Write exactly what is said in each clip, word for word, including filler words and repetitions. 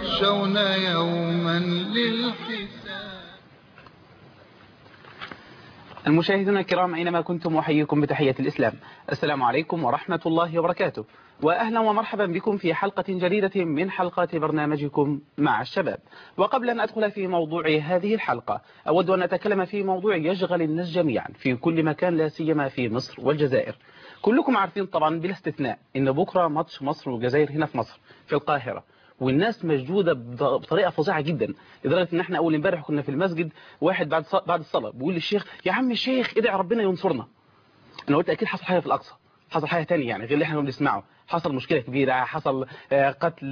يخشون يوما للحساب. المشاهدين الكرام أينما كنتم أحييكم بتحية الإسلام. السلام عليكم ورحمة الله وبركاته، وأهلا ومرحبا بكم في حلقة جديدة من حلقات برنامجكم مع الشباب. وقبل أن أدخل في موضوع هذه الحلقة أود أن أتكلم في موضوع يشغل الناس جميعا في كل مكان، لا سيما في مصر والجزائر. كلكم عارفين طبعا بلا استثناء إن بكرة ماتش مصر والجزائر هنا في مصر في القاهرة، والناس مشدودة بطريقة فظيعة جدا، لدرجة ان احنا اول امبارح كنا في المسجد، واحد بعد بعد الصلاة بيقول للشيخ: يا عم الشيخ ادعي ربنا ينصرنا. انا قلت اكيد حصل حاجة في الاقصى، حصل حاجة تانية يعني غير اللي احنا بنسمعه، حصل مشكلة كبيرة، حصل قتل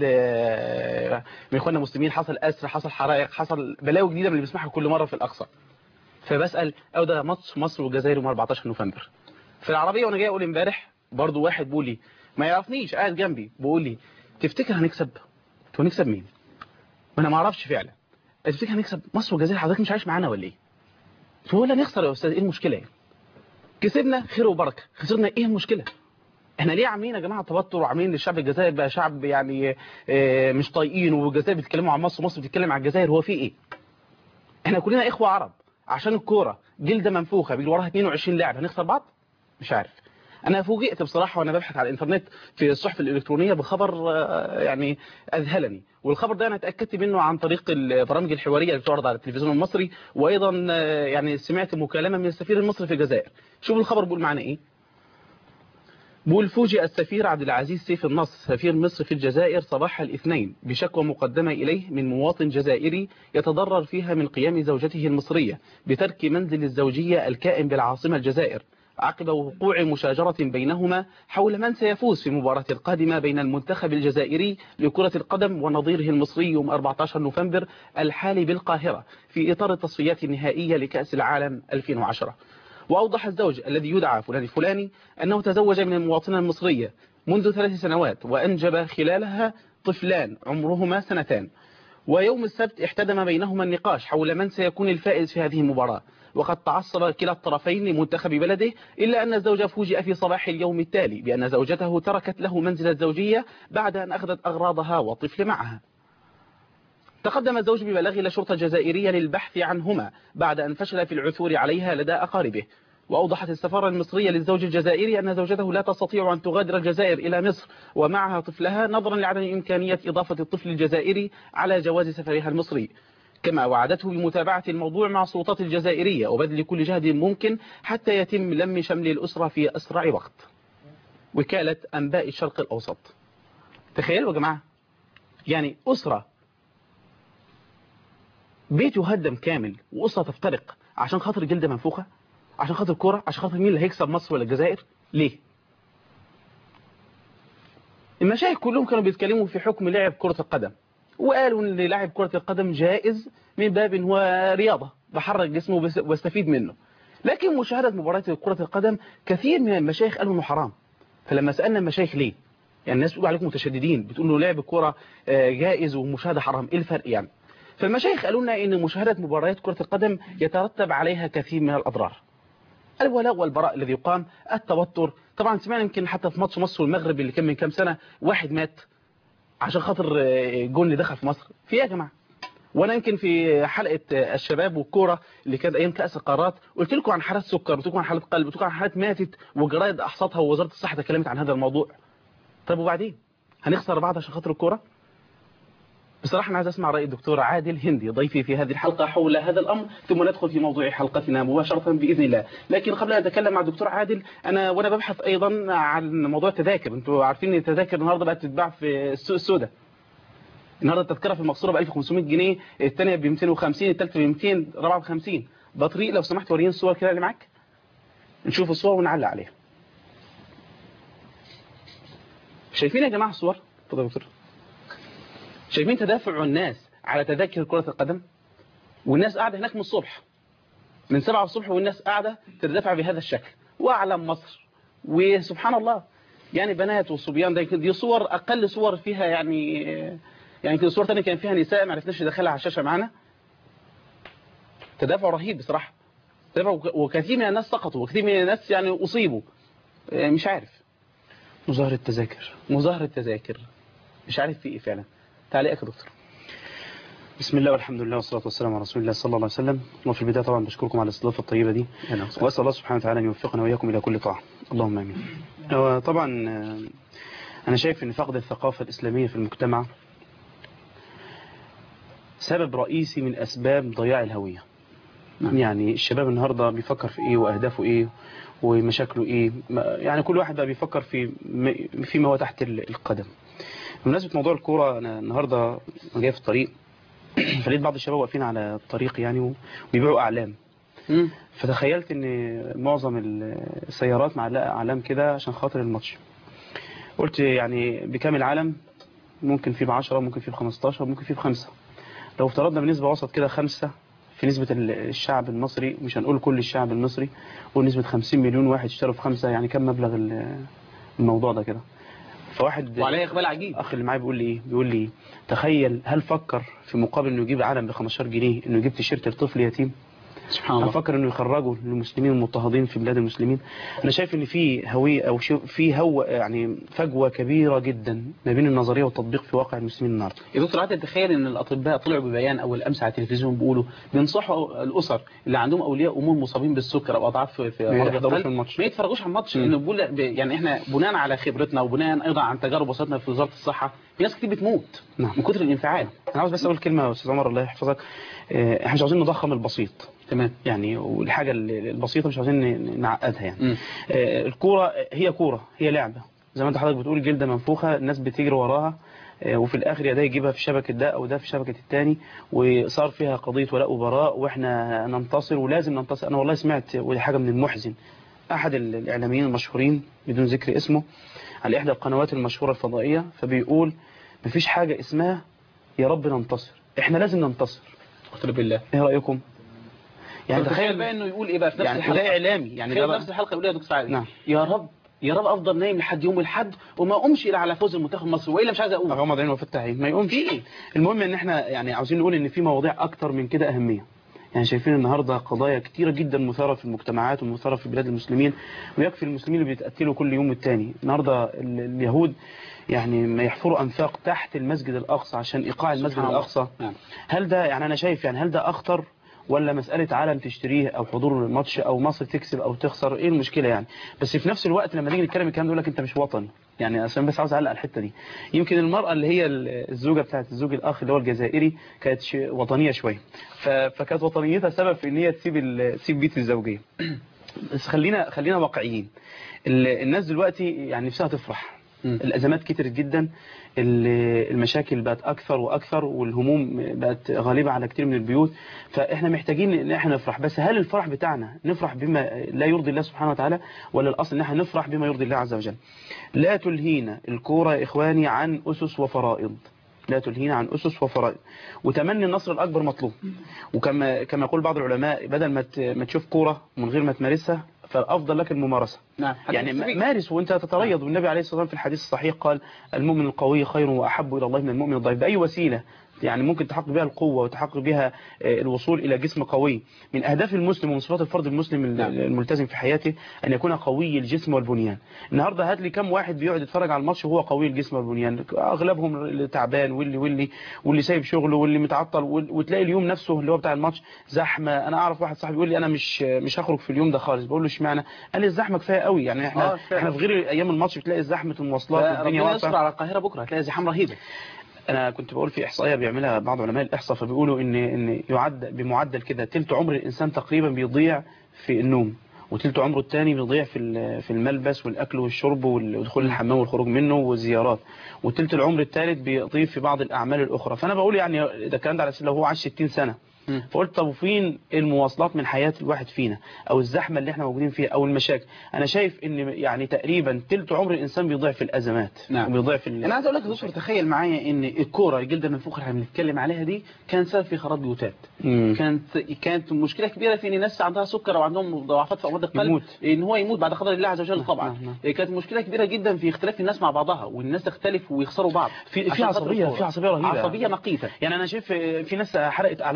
من اخواننا المسلمين، حصل اسر، حصل حرائق، حصل بلاوي جديدة من اللي بنسمعها كل مرة في الاقصى. فبسأل: او ده ماتش مصر والجزائر يوم أربعتاشر نوفمبر في العربية، وانا جاي اقول امبارح برضو واحد بيقول لي ما يعرفنيش قاعد جنبي بيقول لي: تفتكر هنكسب؟ تو نكسب مين؟ ما انا ما اعرفش فعلا. تفتكر هنكسب مصر والجزائر؟ حضرتك مش عايش معانا ولا ايه؟ تقول لا نخسر يا استاذ، ايه المشكله يعني؟ كسبنا خير وبركه، خسرنا ايه المشكله؟ احنا ليه عاملين يا جماعه توتر وعاملين للشعب الجزائر بقى شعب يعني اه مش طايقين، والجزائر بيتكلموا عن مصر ومصر بتتكلم عن الجزائر، هو في ايه؟ احنا كلنا اخوه عرب، عشان الكوره جلده منفوخه بيجي وراها اتنين وعشرين لاعب هنخسر بعض؟ مش عارف. انا فوجئت بصراحه وانا ببحث على الانترنت في الصحف الالكترونيه بخبر يعني اذهلني، والخبر ده انا اتاكدت منه عن طريق البرامج الحواريه اللي بتعرض على التلفزيون المصري، وايضا يعني سمعت مكالمه من السفير المصري في الجزائر. شوفوا الخبر بيقول معنا ايه. بيقول: فوجئ السفير عبد العزيز سيف النصر سفير مصر في الجزائر صباح الاثنين بشكوى مقدمة إليه من مواطن جزائري يتضرر فيها من قيام زوجته المصرية بترك منزل الزوجية الكائن بالعاصمة الجزائر عقب وقوع مشاجرة بينهما حول من سيفوز في المباراة القادمة بين المنتخب الجزائري لكرة القدم ونظيره المصري يوم أربعتاشر نوفمبر الحالي بالقاهرة في إطار التصفيات النهائية لكأس العالم ألفين وعشرة. وأوضح الزوج الذي يدعى فلان الفلاني أنه تزوج من المواطنة المصرية منذ ثلاث سنوات وأنجب خلالها طفلان عمرهما سنتان، ويوم السبت احتدم بينهما النقاش حول من سيكون الفائز في هذه المباراة، وقد تعصب كلا الطرفين لمنتخب بلده، إلا أن الزوج فوجئ في صباح اليوم التالي بأن زوجته تركت له منزل الزوجية بعد أن أخذت أغراضها والطفل معها. تقدم الزوج ببلاغ إلى الشرطة الجزائرية للبحث عنهما بعد أن فشل في العثور عليها لدى أقاربه. وأوضحت السفارة المصرية للزوج الجزائري أن زوجته لا تستطيع أن تغادر الجزائر إلى مصر ومعها طفلها نظرا لعدم إمكانية إضافة الطفل الجزائري على جواز سفرها المصري، كما وعدته بمتابعة الموضوع مع السلطات الجزائرية وبذل كل جهد ممكن حتى يتم لم شمل الأسرة في أسرع وقت. وكالة أنباء الشرق الأوسط. تخيلوا يا جماعة، يعني أسرة بيت يهدم كامل وأسرة تفترق عشان خاطر جلدة منفوخة، عشان خاطر كورة، عشان خاطر مين اللي هيكسب مصر ولا الجزائر؟ ليه؟ المشايخ كلهم كانوا بيتكلموا في حكم لعب كرة القدم، وقالوا ان لعب كرة القدم جائز من باب ان هو رياضة بحرك جسمه واستفيد منه، لكن مشاهدة مباريات كرة القدم كثير من المشايخ قالوا انه حرام. فلما سألنا المشايخ ليه؟ يعني الناس بتقول عليكم متشددين، بتقولوا لعب الكرة جائز ومشاهدة حرام، ايه الفرق يعني؟ فالمشايخ قالوا لنا ان مشاهدة مباريات كرة القدم يترتب عليها كثير من الأضرار. الولاء والبراء الذي يقام، التوتر، طبعا سمعنا يمكن حتى في ماتش مصر والمغرب اللي كان من كام سنة واحد مات عشان خاطر جون اللي دخل في مصر. في ايه يا جماعة؟ وانا يمكن في حلقة الشباب والكورة اللي كانت ايام كأس القارات قلت لكم عن حالات سكر، قلت لكم عن حالات قلب، قلت لكم عن حالات ماتت وجرائد احصتها ووزارة الصحة تكلمت عن هذا الموضوع. طب وبعدين هنخسر بعض عشان خاطر الكورة؟ بصراحة أنا عايز أسمع رأي الدكتور عادل هندي ضيفي في هذه الحلقة حول هذا الأمر، ثم ندخل في موضوع حلقتنا مباشرة بإذن الله. لكن قبل أن أتكلم مع الدكتور عادل، أنا وأنا ببحث أيضا عن موضوع التذاكر. أنتوا عارفين أن التذاكر النهاردة بقت تتباع في السوق السوداء. النهاردة التذكرة في المقصورة ب ألف وخمسمائة جنيه، الثانية ب مئتين وخمسين، الثالثة ب مئتين، الرابعة ب خمسين. بطريق لو سمحت وريني الصور كده اللي معاك، نشوف الصور ونعلق عليها. شايفين يا جماعة الصور؟ اتفضل يا دكتور. شايفين تدافع الناس على تذاكر كرة القدم؟ والناس قاعدة هناك من الصبح، من سبعة الصبح والناس قاعدة تدافع بهذا الشكل، وأعلم مصر. وسبحان الله يعني بنات وصبيان، ده دي صور أقل صور فيها يعني يعني كده صور تانية كان فيها نساء ما عرفناش ندخلها على الشاشة معانا. تدافع رهيب بصراحة، تدافع، وكثير من الناس سقطوا وكثير من الناس يعني أصيبوا. مش عارف، مظاهرة تذاكر، مظاهرة تذاكر، مش عارف في إيه فعلا. تعليقك يا دكتور. بسم الله والحمد لله والصلاة والسلام على رسول الله صلى الله عليه وسلم. وفي البداية طبعا بشكركم على الاستضافة الطيبة دي، وأسأل الله سبحانه وتعالى أن يوفقنا وإياكم إلى كل طاعة، اللهم آمين. طبعا أنا شايف أن فقد الثقافة الإسلامية في المجتمع سبب رئيسي من أسباب ضياع الهوية. يعني الشباب النهاردة بيفكر في إيه وأهدافه إيه ومشاكله إيه، يعني كل واحد بقى بيفكر في فيما هو تحت القدم. بمناسبة موضوع الكورة، أنا النهاردة جاي في الطريق فلقيت بعض الشباب واقفين على الطريق يعني وبيبيعوا أعلام. فتخيلت ان معظم السيارات معلقة أعلام كده عشان خاطر الماتش. قلت يعني بكام العلم؟ ممكن فيه بعشرة، ممكن فيه بخمستاشر، ممكن فيه بخمسة. لو افترضنا بنسبة وسط كده خمسة في نسبة الشعب المصري، مش هنقول كل الشعب المصري، ونسبة خمسين مليون واحد اشتروا في خمسة، يعني كم مبلغ الموضوع ده كده؟ فواحد وعليه إقبال عجيب. اخ اللي معايا بيقول لي ايه، بيقول لي تخيل هل فكر في مقابل انه يجيب علم ب خمستاشر جنيه انه يجيب تيشيرت لطفل يتيم؟ سبحان الله. هفكر انه يخرجوا للمسلمين المضطهدين في بلاد المسلمين. انا شايف ان في هويه او في هو يعني فجوه كبيره جدا ما بين النظريه والتطبيق في واقع المسلمين النهارده. يا دكتور عادل، تخيل ان الاطباء طلعوا ببيان اول امس على التلفزيون بيقولوا بينصحوا الاسر اللي عندهم اولياء امور مصابين بالسكر او اضعاف في مرض القلب ما يتفرجوش على الماتش، لانه بيقول يعني احنا بناء على خبرتنا وبناء ايضا عن تجارب وصلتنا في وزاره الصحه في ناس كتير بتموت نعم. من كتر الانفعال. انا عاوز بس اقول كلمه يا استاذ عمر الله يحفظك. احنا مش عاوزين نضخم البسيط، تمام، يعني والحاجه البسيطه مش عاوزين نعقدها. يعني الكوره هي كوره، هي لعبه زي ما انت حضرتك بتقول، جلده منفوخه الناس بتجري وراها، وفي الاخر يا ده يجيبها في شبكه ده او ده في شبكه الثاني، وصار فيها قضيه ولاء وبراء واحنا ننتصر ولازم ننتصر. انا والله سمعت ودي حاجه من المحزن، احد الاعلاميين المشهورين بدون ذكر اسمه على احدى القنوات المشهوره الفضائيه، فبيقول مفيش حاجه اسمها يا رب ننتصر، احنا لازم ننتصر. اقسم بالله. ايه رايكم؟ يعني تخيل بقى انه يقول ايه بقى في نفس يعني الحلقه، ده اعلامي يعني ده نفس الحلقه يقول يا دكتور عادل نعم. يا رب يا رب افضل نايم لحد يوم الاحد وما اقومش الا على فوز المنتخب المصري، والا مش عايز اقوم. اغمض عيني وافتح عيني ما يقومش. المهم ان احنا يعني عاوزين نقول ان في مواضيع اكتر من كده اهميه. يعني شايفين النهارده قضايا كتيره جدا مثاره في المجتمعات ومثاره في بلاد المسلمين، ويكفي المسلمين اللي بيتقتلوا كل يوم والتاني. النهارده اليهود يعني ما يحفروا انفاق تحت المسجد الاقصى عشان ايقاع المسجد الاقصى. هل ده يعني انا شايف يعني هل ده اخطر ولا مسألة علم تشتريه او حضور الماتش او مصر تكسب او تخسر؟ ايه المشكلة يعني؟ بس في نفس الوقت لما نيجي نتكلم الكلام يقول لك انت مش وطني. يعني عشان بس عاوز اعلق على الحتة دي، يمكن المرأة اللي هي الزوجة بتاعت الزوج الاخ اللي هو الجزائري كانت وطنية شوية، فكانت وطنيتها سبب في ان هي تسيب تسيب بيت الزوجية. بس خلينا خلينا واقعيين. الناس دلوقتي يعني نفسها تفرح. الأزمات كترت جدا، المشاكل بقت أكثر وأكثر، والهموم بقت غالبة على كتير من البيوت، فإحنا محتاجين إن إحنا نفرح. بس هل الفرح بتاعنا نفرح بما لا يرضي الله سبحانه وتعالى، ولا الأصل إن إحنا نفرح بما يرضي الله عز وجل؟ لا تلهينا الكورة يا إخواني عن أسس وفرائض، لا تلهينا عن أسس وفرائض، وتمني النصر الأكبر مطلوب. وكما كما يقول بعض العلماء بدل ما ما تشوف كورة من غير ما تمارسها فالأفضل لك الممارسة. نعم. يعني مارس وانت تتريض. والنبي عليه الصلاة والسلام في الحديث الصحيح قال المؤمن القوي خير وأحب إلى الله من المؤمن الضعيف. بأي وسيلة يعني ممكن تحقق بها القوة وتحقق بها الوصول إلى جسم قوي. من أهداف المسلم ومن صفات الفرد المسلم الملتزم في حياته أن يكون قوي الجسم والبنيان. النهاردة هات لي كم واحد بيقعد يتفرج على الماتش وهو قوي الجسم والبنيان؟ أغلبهم اللي تعبان واللي واللي واللي سايب شغله واللي متعطل، وتلاقي اليوم نفسه اللي هو بتاع الماتش زحمة. أنا أعرف واحد صاحبي يقول لي أنا مش مش هخرج في اليوم ده خالص. بقول له اشمعنى؟ قال لي الزحمة كفاية قوي. يعني احنا احنا في غير أيام الماتش بتلاقي زحمة المواصلات والدنيا واقفة. ربنا على القاهرة بكرة هتلاقي زحام رهيبة. أنا كنت بقول في إحصائية بيعملها بعض علماء الإحصاء، فبيقولوا إن إن يعد بمعدل كده تلت عمر الإنسان تقريبا بيضيع في النوم، وتلت عمره الثاني بيضيع في في الملبس والأكل والشرب ودخول الحمام والخروج منه والزيارات، وتلت العمر الثالث بيضيع في بعض الأعمال الأخرى. فأنا بقول يعني ده الكلام ده على سبيل لو هو عاش ستين سنة، فقلت طب وفين المواصلات من حياة الواحد فينا او الزحمة اللي احنا موجودين فيها او المشاكل؟ انا شايف ان يعني تقريبا تلت عمر الانسان بيضيع في الازمات. نعم. وبيضيع في انا عايز اقول لك يا دكتور تخيل معايا ان الكوره الجلده المنفوخه اللي احنا بنتكلم عليها دي كان سبب في خراب بيوتات. كانت كانت مشكله كبيره في ان الناس عندها سكر او عندهم ضعفات في امراض القلب يموت. ان هو يموت بعد قدر الله عز وجل. طبعا نعم. نعم. كانت مشكله كبيره جدا في اختلاف الناس مع بعضها، والناس تختلف ويخسروا بعض في في عصبيه في عصبيه رهيبه، عصبيه مقيته. يعني انا شايف في ناس حرقت اعلام الجزائر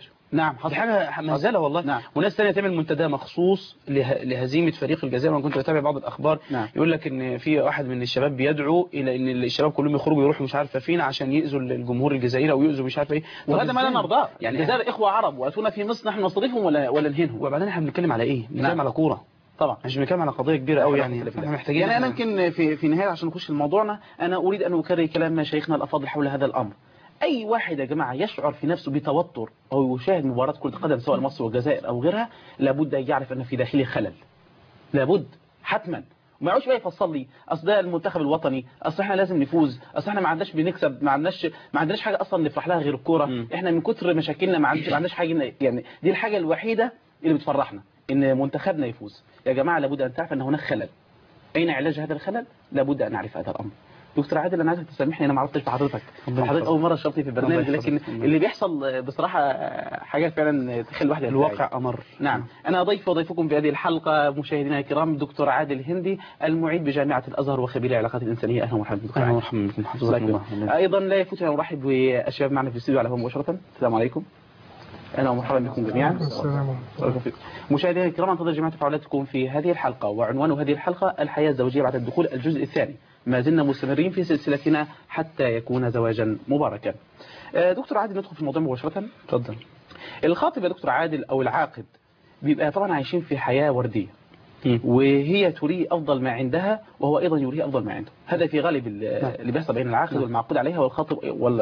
نعم، دي حصل حاجه مهزله والله. نعم. وناس ثانيه تعمل منتدى مخصوص له... لهزيمه فريق الجزائر. وانا كنت بتابع بعض الاخبار نعم. يقول لك ان في واحد من الشباب بيدعو الى ان الشباب كلهم يخرجوا يروحوا مش عارفه فين عشان يؤذوا الجمهور الجزائري او يؤذوا مش عارفه ايه. وهذا ما لا نرضاه. يعني الجزائر اخوه عرب واتونا في مصر، نحن نستضيفهم ولا ولا نهينهم. وبعدين احنا بنتكلم على ايه؟ بنتكلم نعم. على كوره طبعا، مش بنتكلم على قضيه كبيره قوي. يعني احنا محتاجين يعني انا يمكن في في نهايه عشان نخش لموضوعنا، انا اريد ان اكرر كلام مشايخنا الافاضل حول هذا الامر. اي واحد يا جماعه يشعر في نفسه بتوتر او يشاهد مباراه كره قدم سواء مصر والجزائر او غيرها، لابد ان يعرف ان في داخله خلل، لابد حتما. ما يقعدش بقى يفصل لي اصل ده المنتخب الوطني، اصل احنا لازم نفوز، اصل احنا ما عندناش بنكسب، ما عندناش ما عندناش حاجه اصلا نفرح لها غير الكوره، احنا من كتر مشاكلنا ما عندناش ما عندناش حاجه. يعني دي الحاجه الوحيده اللي بتفرحنا ان منتخبنا يفوز. يا جماعه لابد ان تعرف ان هناك خلل. اين علاج هذا الخلل؟ لابد ان نعرف هذا الامر. دكتور عادل، انا عايزك تسامحني، انا ما عرفتش بحضرتك، حضرتك اول مره شرطي في البرنامج، لكن اللي بيحصل بصراحه حاجه فعلا تخلي الواحد الواقع امر. نعم. انا ضيف وضيفكم في هذه الحلقه مشاهدينا الكرام دكتور عادل هندي، المعيد بجامعه الازهر وخبير العلاقات الانسانيه. اهلا ومرحبا دكتور اهلا عادل. ومرحبا بكم، حفظك الله. ايضا لا يفوتنا ان نرحب بالشباب معنا في الاستوديو على الهواء مباشره. السلام عليكم. اهلا ومرحبا بكم جميعا. السلام عليكم. مشاهدينا الكرام، انتظر جميع تفاعلاتكم في هذه الحلقه، وعنوان هذه الحلقه الحياه الزوجيه بعد الدخول، الجزء الثاني. ما زلنا مستمرين في سلسلتنا حتى يكون زواجا مباركا. دكتور عادل، ندخل في الموضوع مباشره. اتفضل. الخاطب يا دكتور عادل او العاقد بيبقى طبعا عايشين في حياه ورديه، وهي تريه افضل ما عندها وهو ايضا يريه افضل ما عنده. هذا في غالب اللي بيحصل بين العاقد والمعقود عليها والخاطب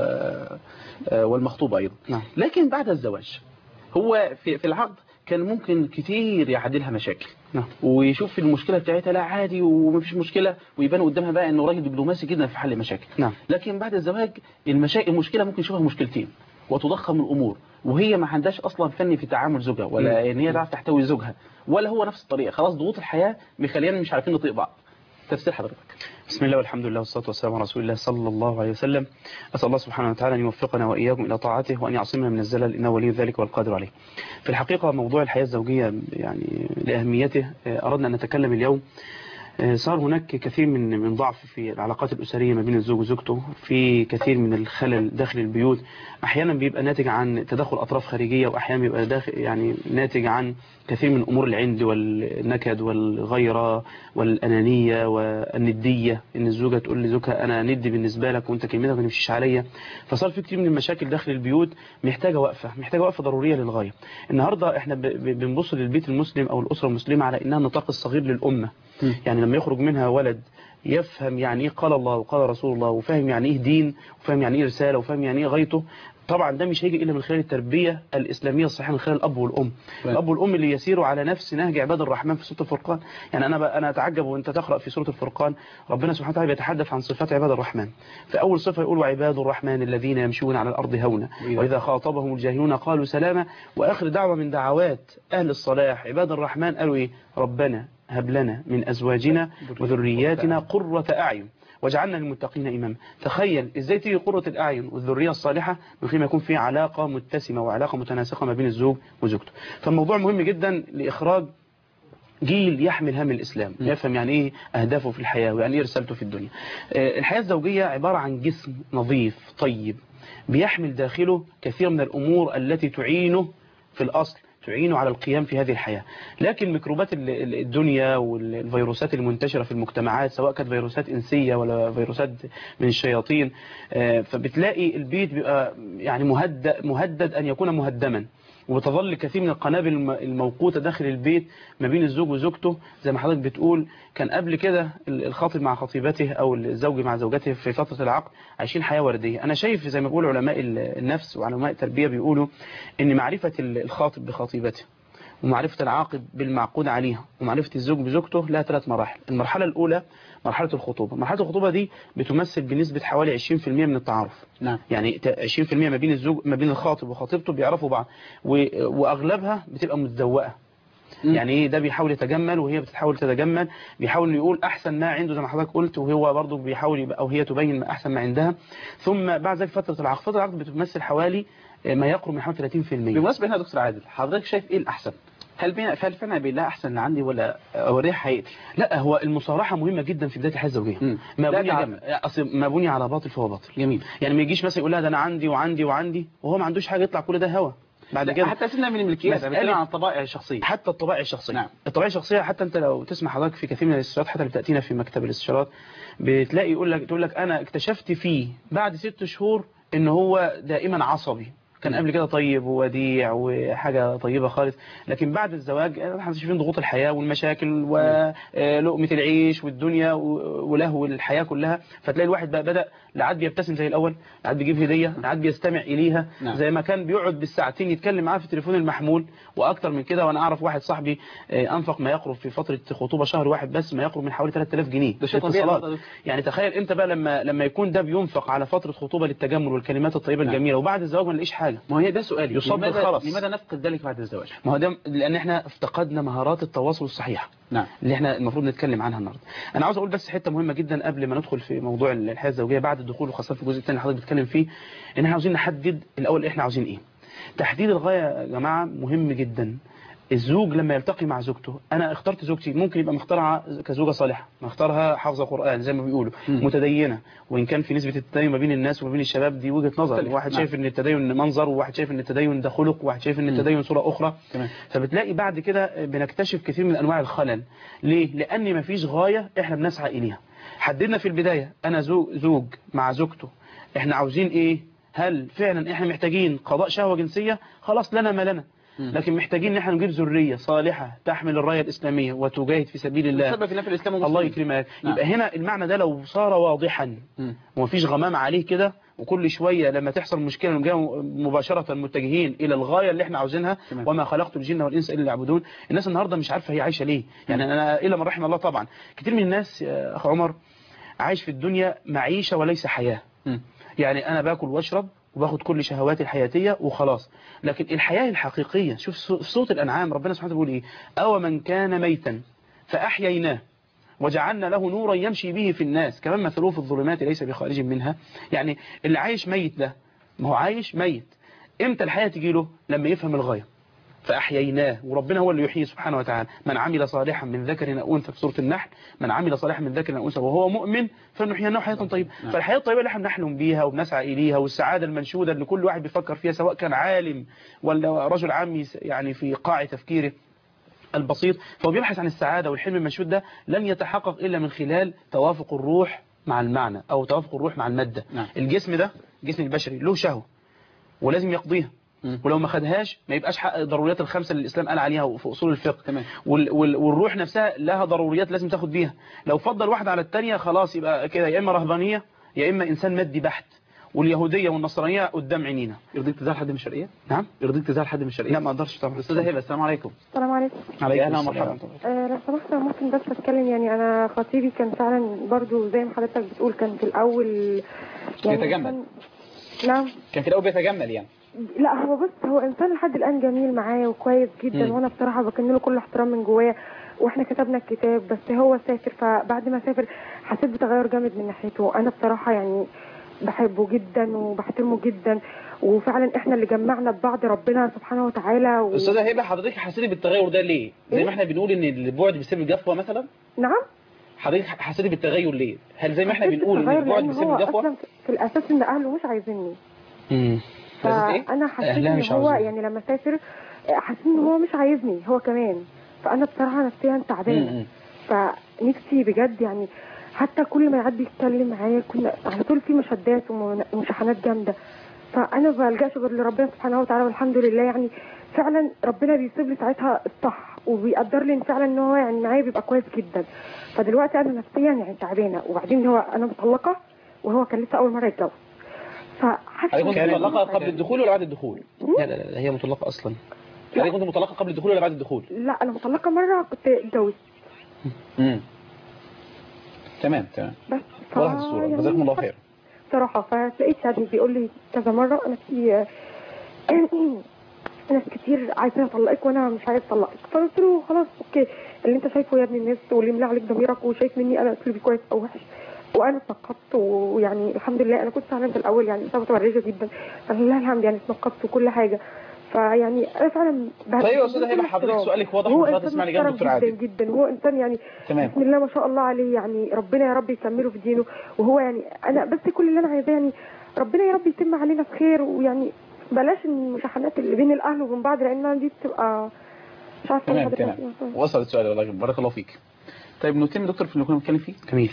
والمخطوبه ايضا. لكن بعد الزواج هو في في العقد كان ممكن كتير يعدلها مشاكل، نعم. ويشوف المشكله بتاعتها لا عادي ومفيش مشكله، ويبان قدامها بقى انه راجل دبلوماسي جدا في حل مشاكل. نعم. لكن بعد الزواج المشاكل المشكله ممكن يشوفها مشكلتين وتضخم الامور، وهي ما عندهاش اصلا فن في تعامل زوجها ولا ان هي تعرف تحتوي زوجها، ولا هو نفس الطريقه. خلاص ضغوط الحياه مخلينا مش عارفين نطيق بعض. تفسير حضرتك. بسم الله والحمد لله والصلاة والسلام على رسول الله صلى الله عليه وسلم. أسأل الله سبحانه وتعالى أن يوفقنا وإياكم إلى طاعته وأن يعصمنا من الزلل، إنه ولي ذلك والقادر عليه. في الحقيقة موضوع الحياة الزوجية يعني لأهميته أردنا أن نتكلم اليوم. صار هناك كثير من من ضعف في العلاقات الأسرية ما بين الزوج وزوجته، في كثير من الخلل داخل البيوت، أحيانا بيبقى ناتج عن تدخل أطراف خارجية، وأحيانا بيبقى داخل يعني ناتج عن كثير من أمور العند والنكد والغيرة والأنانية والندية، إن الزوجة تقول لزوجها أنا ندي بالنسبة لك وأنت كلمتك ما تمشيش عليا. فصار في كثير من المشاكل داخل البيوت محتاجة وقفة، محتاجة وقفة ضرورية للغاية. النهاردة إحنا بنبص للبيت المسلم أو الأسرة المسلمة على إنها النطاق الصغير للأمة. يعني لما يخرج منها ولد يفهم يعني ايه قال الله وقال رسول الله، وفهم يعني ايه دين، وفهم يعني ايه رسالة، وفهم يعني ايه غايته، طبعا ده مش هيجي الا من خلال التربية الإسلامية الصحيحة، من خلال الأب والأم. الأب والأم اللي يسيروا على نفس نهج عباد الرحمن في سورة الفرقان. يعني أنا أنا أتعجب وأنت تقرأ في سورة الفرقان ربنا سبحانه وتعالى بيتحدث عن صفات عباد الرحمن. فأول صفة يقول وعباد الرحمن الذين يمشون على الأرض هونا وإذا خاطبهم الجاهلون قالوا سلاما. وآخر دعوة من دعوات أهل الصلاح عباد الرحمن قالوا إيه؟ ربنا هب لنا من أزواجنا وذرياتنا قرة أعين وجعلنا للمتقين إماما. تخيل إزاي تيجي قرة الأعين والذرية الصالحة من غير ما يكون في علاقة متسمة وعلاقة متناسقة ما بين الزوج وزوجته. فالموضوع مهم جدا لإخراج جيل يحمل هم الإسلام، يفهم يعني إيه أهدافه في الحياة ويعني إيه رسالته في الدنيا. الحياة الزوجية عبارة عن جسم نظيف طيب بيحمل داخله كثير من الأمور التي تعينه في الأصل تعينه على القيام في هذه الحياة. لكن ميكروبات الدنيا والفيروسات المنتشرة في المجتمعات سواء كانت فيروسات إنسية ولا فيروسات من الشياطين، فبتلاقي البيت بيبقى يعني مهدد, مهدد أن يكون مهدما، وبتظل كثير من القنابل الموقوتة داخل البيت ما بين الزوج وزوجته. زي ما حضرتك بتقول كان قبل كده الخاطب مع خطيبته أو الزوج مع زوجته في فترة العقد عايشين حياة وردية. أنا شايف زي ما بيقول علماء النفس وعلماء التربية بيقولوا إن معرفة الخاطب بخطيبته ومعرفة العاقد بالمعقود عليها ومعرفة الزوج بزوجته لها ثلاث مراحل. المرحلة الأولى مرحلة الخطوبة. مرحلة الخطوبة دي بتمثل بنسبة حوالي عشرين في المئة من التعارف. نعم. يعني عشرين في المئة ما بين الزوج ما بين الخاطب وخطيبته بيعرفوا بعض، وأغلبها بتبقى متزوقة. يعني ايه؟ ده بيحاول يتجمل وهي بتحاول تتجمل، بيحاول يقول احسن ما عنده زي ما حضرتك قلت، وهو برضه بيحاول يبقى او هي تبين ما احسن ما عندها. ثم بعد ذلك فترة العقد. فترة العقد بتمثل حوالي ما يقرب من حوالي ثلاثين في المئة. بالمناسبة هنا دكتور عادل، حضرتك شايف ايه الأحسن؟ هل بين هل فعلا بالله احسن اللي عندي ولا اوريها حقيقتي؟ لا، هو المصارحه مهمه جدا في بدايه الحياه الزوجيه. ما بني على اصل ما بني على باطل فهو باطل. جميل. يعني ما يجيش مثلا يقول لها ده انا عندي وعندي وعندي وهو ما عندوش حاجه، يطلع كل ده هوا. بعد كده حتى سيبنا من الملكيات، بنتكلم عن الطبائع الشخصيه. حتى الطبائع الشخصيه نعم. الطبائع الشخصيه، حتى انت لو تسمع حضرتك في كثير من الاستشارات حتى اللي بتاتينا في مكتب الاستشارات، بتلاقي يقول لك تقول لك انا اكتشفت فيه بعد ست شهور ان هو دائما عصبي، كان قبل كده طيب ووديع وحاجة طيبة خالص، لكن بعد الزواج احنا شايفين ضغوط الحياة والمشاكل ولقمة العيش والدنيا ولهو الحياة كلها، فتلاقي الواحد بقى بدأ لا عاد بيبتسم زي الأول، لا عاد بيجيب هدية، لا عاد بيستمع إليها زي ما كان بيقعد بالساعتين يتكلم معاه في التليفون المحمول وأكتر من كده. وأنا أعرف واحد صاحبي أنفق ما يقرب في فترة خطوبة شهر واحد بس ما يقرب من حوالي ثلاثة آلاف جنيه اتصالات. يعني تخيل أنت بقى لما لما يكون ده بينفق على فترة خطوبة للتجمل والكلمات الطيبة الجميلة، وبعد الزواج ما نلاقيش حاجة. ما هي ده سؤالي، يصب الخرس. لماذا نفقد ذلك بعد الزواج؟ ما هو ده لان احنا افتقدنا مهارات التواصل الصحيحه. نعم. اللي احنا المفروض نتكلم عنها النهارده. انا عاوز اقول بس حته مهمه جدا قبل ما ندخل في موضوع الحياه الزوجيه بعد الدخول، وخاصه في الجزء الثاني اللي حضرتك بتتكلم فيه، ان احنا عاوزين نحدد الاول احنا عاوزين ايه. تحديد الغايه يا جماعه مهم جدا. الزوج لما يلتقي مع زوجته، انا اخترت زوجتي ممكن يبقى مختارها كزوجه صالحه، مختارها حافظه قران زي ما بيقولوا، م. متدينه، وان كان في نسبه التدين ما بين الناس وما بين الشباب دي وجهه نظر، واحد نعم. شايف ان التدين منظر، وواحد شايف ان التدين ده خلق، وواحد شايف ان التدين صوره اخرى. تمام. فبتلاقي بعد كده بنكتشف كثير من انواع الخلل. ليه؟ لان ما فيش غايه احنا بنسعى اليها. حددنا في البدايه انا زوج, زوج مع زوجته، احنا عاوزين ايه؟ هل فعلا احنا محتاجين قضاء شهوه جنسيه؟ خلاص لنا ما لنا، لكن محتاجين ان احنا نجيب ذريه صالحه تحمل الرايه الاسلاميه وتجاهد في سبيل الله، في الإسلام الله يكرمك. نعم. يبقى هنا المعنى ده لو صار واضحا ومفيش غمام عليه كده، وكل شويه لما تحصل مشكله مباشره متجهين الى الغايه اللي احنا عاوزينها، وما خلقت الجن والانس الا ليعبدون. الناس النهارده مش عارفه هي عايشه ليه. يعني انا الا من رحم الله طبعا. كتير من الناس يا اخ عمر عايش في الدنيا معيشه وليس حياه. م. يعني انا باكل واشرب وباخد كل شهواتي الحياتية وخلاص، لكن الحياة الحقيقية، شوف صوت الأنعام ربنا سبحانه وتعالى بيقول إيه؟ أو من كان ميتا فأحييناه وجعلنا له نورا يمشي به في الناس كمان مثلوه في الظلمات ليس بخارج منها. يعني اللي عايش ميت ده، ما هو عايش ميت، إمتى الحياة تجي له؟ لما يفهم الغاية. فأحييناه، وربنا هو اللي يحيي سبحانه وتعالى. من عمل صالحا من ذكر أو أنثى في سورة النحل، من عمل صالحا من ذكر أو أنثى وهو مؤمن فنحيينه حياة طيبة. فالحياة الطيبة اللي احنا بنحلم بيها وبنسعى إليها، والسعادة المنشودة اللي كل واحد بيفكر فيها سواء كان عالم ولا رجل عامي يعني في قاع تفكيره البسيط، فهو بيبحث عن السعادة والحلم المنشود ده لن يتحقق إلا من خلال توافق الروح مع المعنى أو توافق الروح مع المادة. نعم. الجسم ده الجسم البشري له شهوة ولازم يقضيها، ولو ما خدهاش ما يبقاش حق الضروريات الخمسة اللي الإسلام قال عليها في أصول الفقه. تمام. وال وال والروح نفسها لها ضروريات لازم تاخد بيها. لو فضل واحدة على الثانيه خلاص يبقى كده يا إما رهبانية يا إما إنسان مادي بحت. واليهودية والنصرانية قدام عينينا. يرضيك تزال حد من الشرقية؟ نعم. يرضيك تزال حد من الشرقية؟ لا ما اقدرش طبعا. استاذة هبة السلام عليكم. السلام عليكم. عليكم اهلا ومرحبا. أه لو سمحت ممكن بس اتكلم؟ يعني انا خطيبي كان فعلا برضو زي ما حضرتك بتقول كان في الاول يعني يتجمل. نعم. كان في الاول بيتجمل يعني. لا هو بص هو انسان لحد الان جميل معايا وكويس جدا، م. وانا بصراحه بكن له كل احترام من جوايا، واحنا كتبنا الكتاب، بس هو سافر، فبعد ما سافر حسيت بتغير جامد من ناحيته. انا بصراحه يعني بحبه جدا وبحترمه جدا، وفعلا احنا اللي جمعنا ببعض ربنا سبحانه وتعالى. و... استاذه هبه حضرتك حسيتي بالتغير ده ليه؟ زي إيه؟ ما احنا بنقول ان البعد بيسبب الجفوه مثلا. نعم. حضرتك حسيتي بالتغير ليه؟ هل زي ما احنا بنقول ان البعد بيسبب الجفوه؟ اصلا في الاساس ان اهله مش عايزيني. امم فانا حسيت ان هو يعني لما سافر حسيت ان هو مش عايزني هو كمان، فانا بصراحه نفسيا تعبانه، فنفسي بجد يعني حتى كل ما يعدي يتكلم معايا كنا على طول في مشادات ومشاحنات جامده، فانا ما بلجاش غير لربنا سبحانه وتعالى، والحمد لله يعني فعلا ربنا بيسيب لي ساعتها الصح وبيقدر لي فعلا ان هو يعني معايا بيبقى كويس جدا. فدلوقتي انا نفسيا يعني تعبانه، وبعدين هو انا مطلقه وهو كان لسه اول مره يتجوز. فحاسه كانت مطلقه قبل الدخول ولا بعد الدخول؟ لا لا لا هي مطلقه اصلا. هل كنت مطلقه قبل الدخول ولا بعد الدخول؟ لا انا مطلقه مره كنت اتجوزت. امم تمام تمام. بس واضح الصوره. جزاكم الله خير. صراحه فتلاقيت يعني بيقول لي كذا مره انا في ناس كتير عايزين اطلقك وانا مش عايز اطلقك، فقلت له خلاص اوكي اللي انت شايفه يا ابن الناس واللي ملا عليك ضميرك وشايف مني انا اسلوبي كويس او وحش، وانا اتنقطت ويعني الحمد لله انا كنت فعلا في الاول يعني انا متبرجه جدا، فلله الحمد يعني اتنقطت وكل حاجه، فيعني انا فعلا طيب يا استاذه هبه حضرتك سؤالك واضح ومش هتسمعني جنب دكتور عادل جدا جدا، هو انسان يعني تمام. بسم الله ما شاء الله عليه، يعني ربنا يا رب يكمله في دينه، وهو يعني انا بس كل اللي انا عايزاه يعني ربنا يا رب يتم علينا بخير، ويعني بلاش المشاحنات اللي بين الاهل وبين بعض، لان دي بتبقى مش عارفه. تمام تمام وصل السؤال والله، بارك الله فيك. طيب نتم دكتور في اللي كنا بنتكلم فيه. جميل.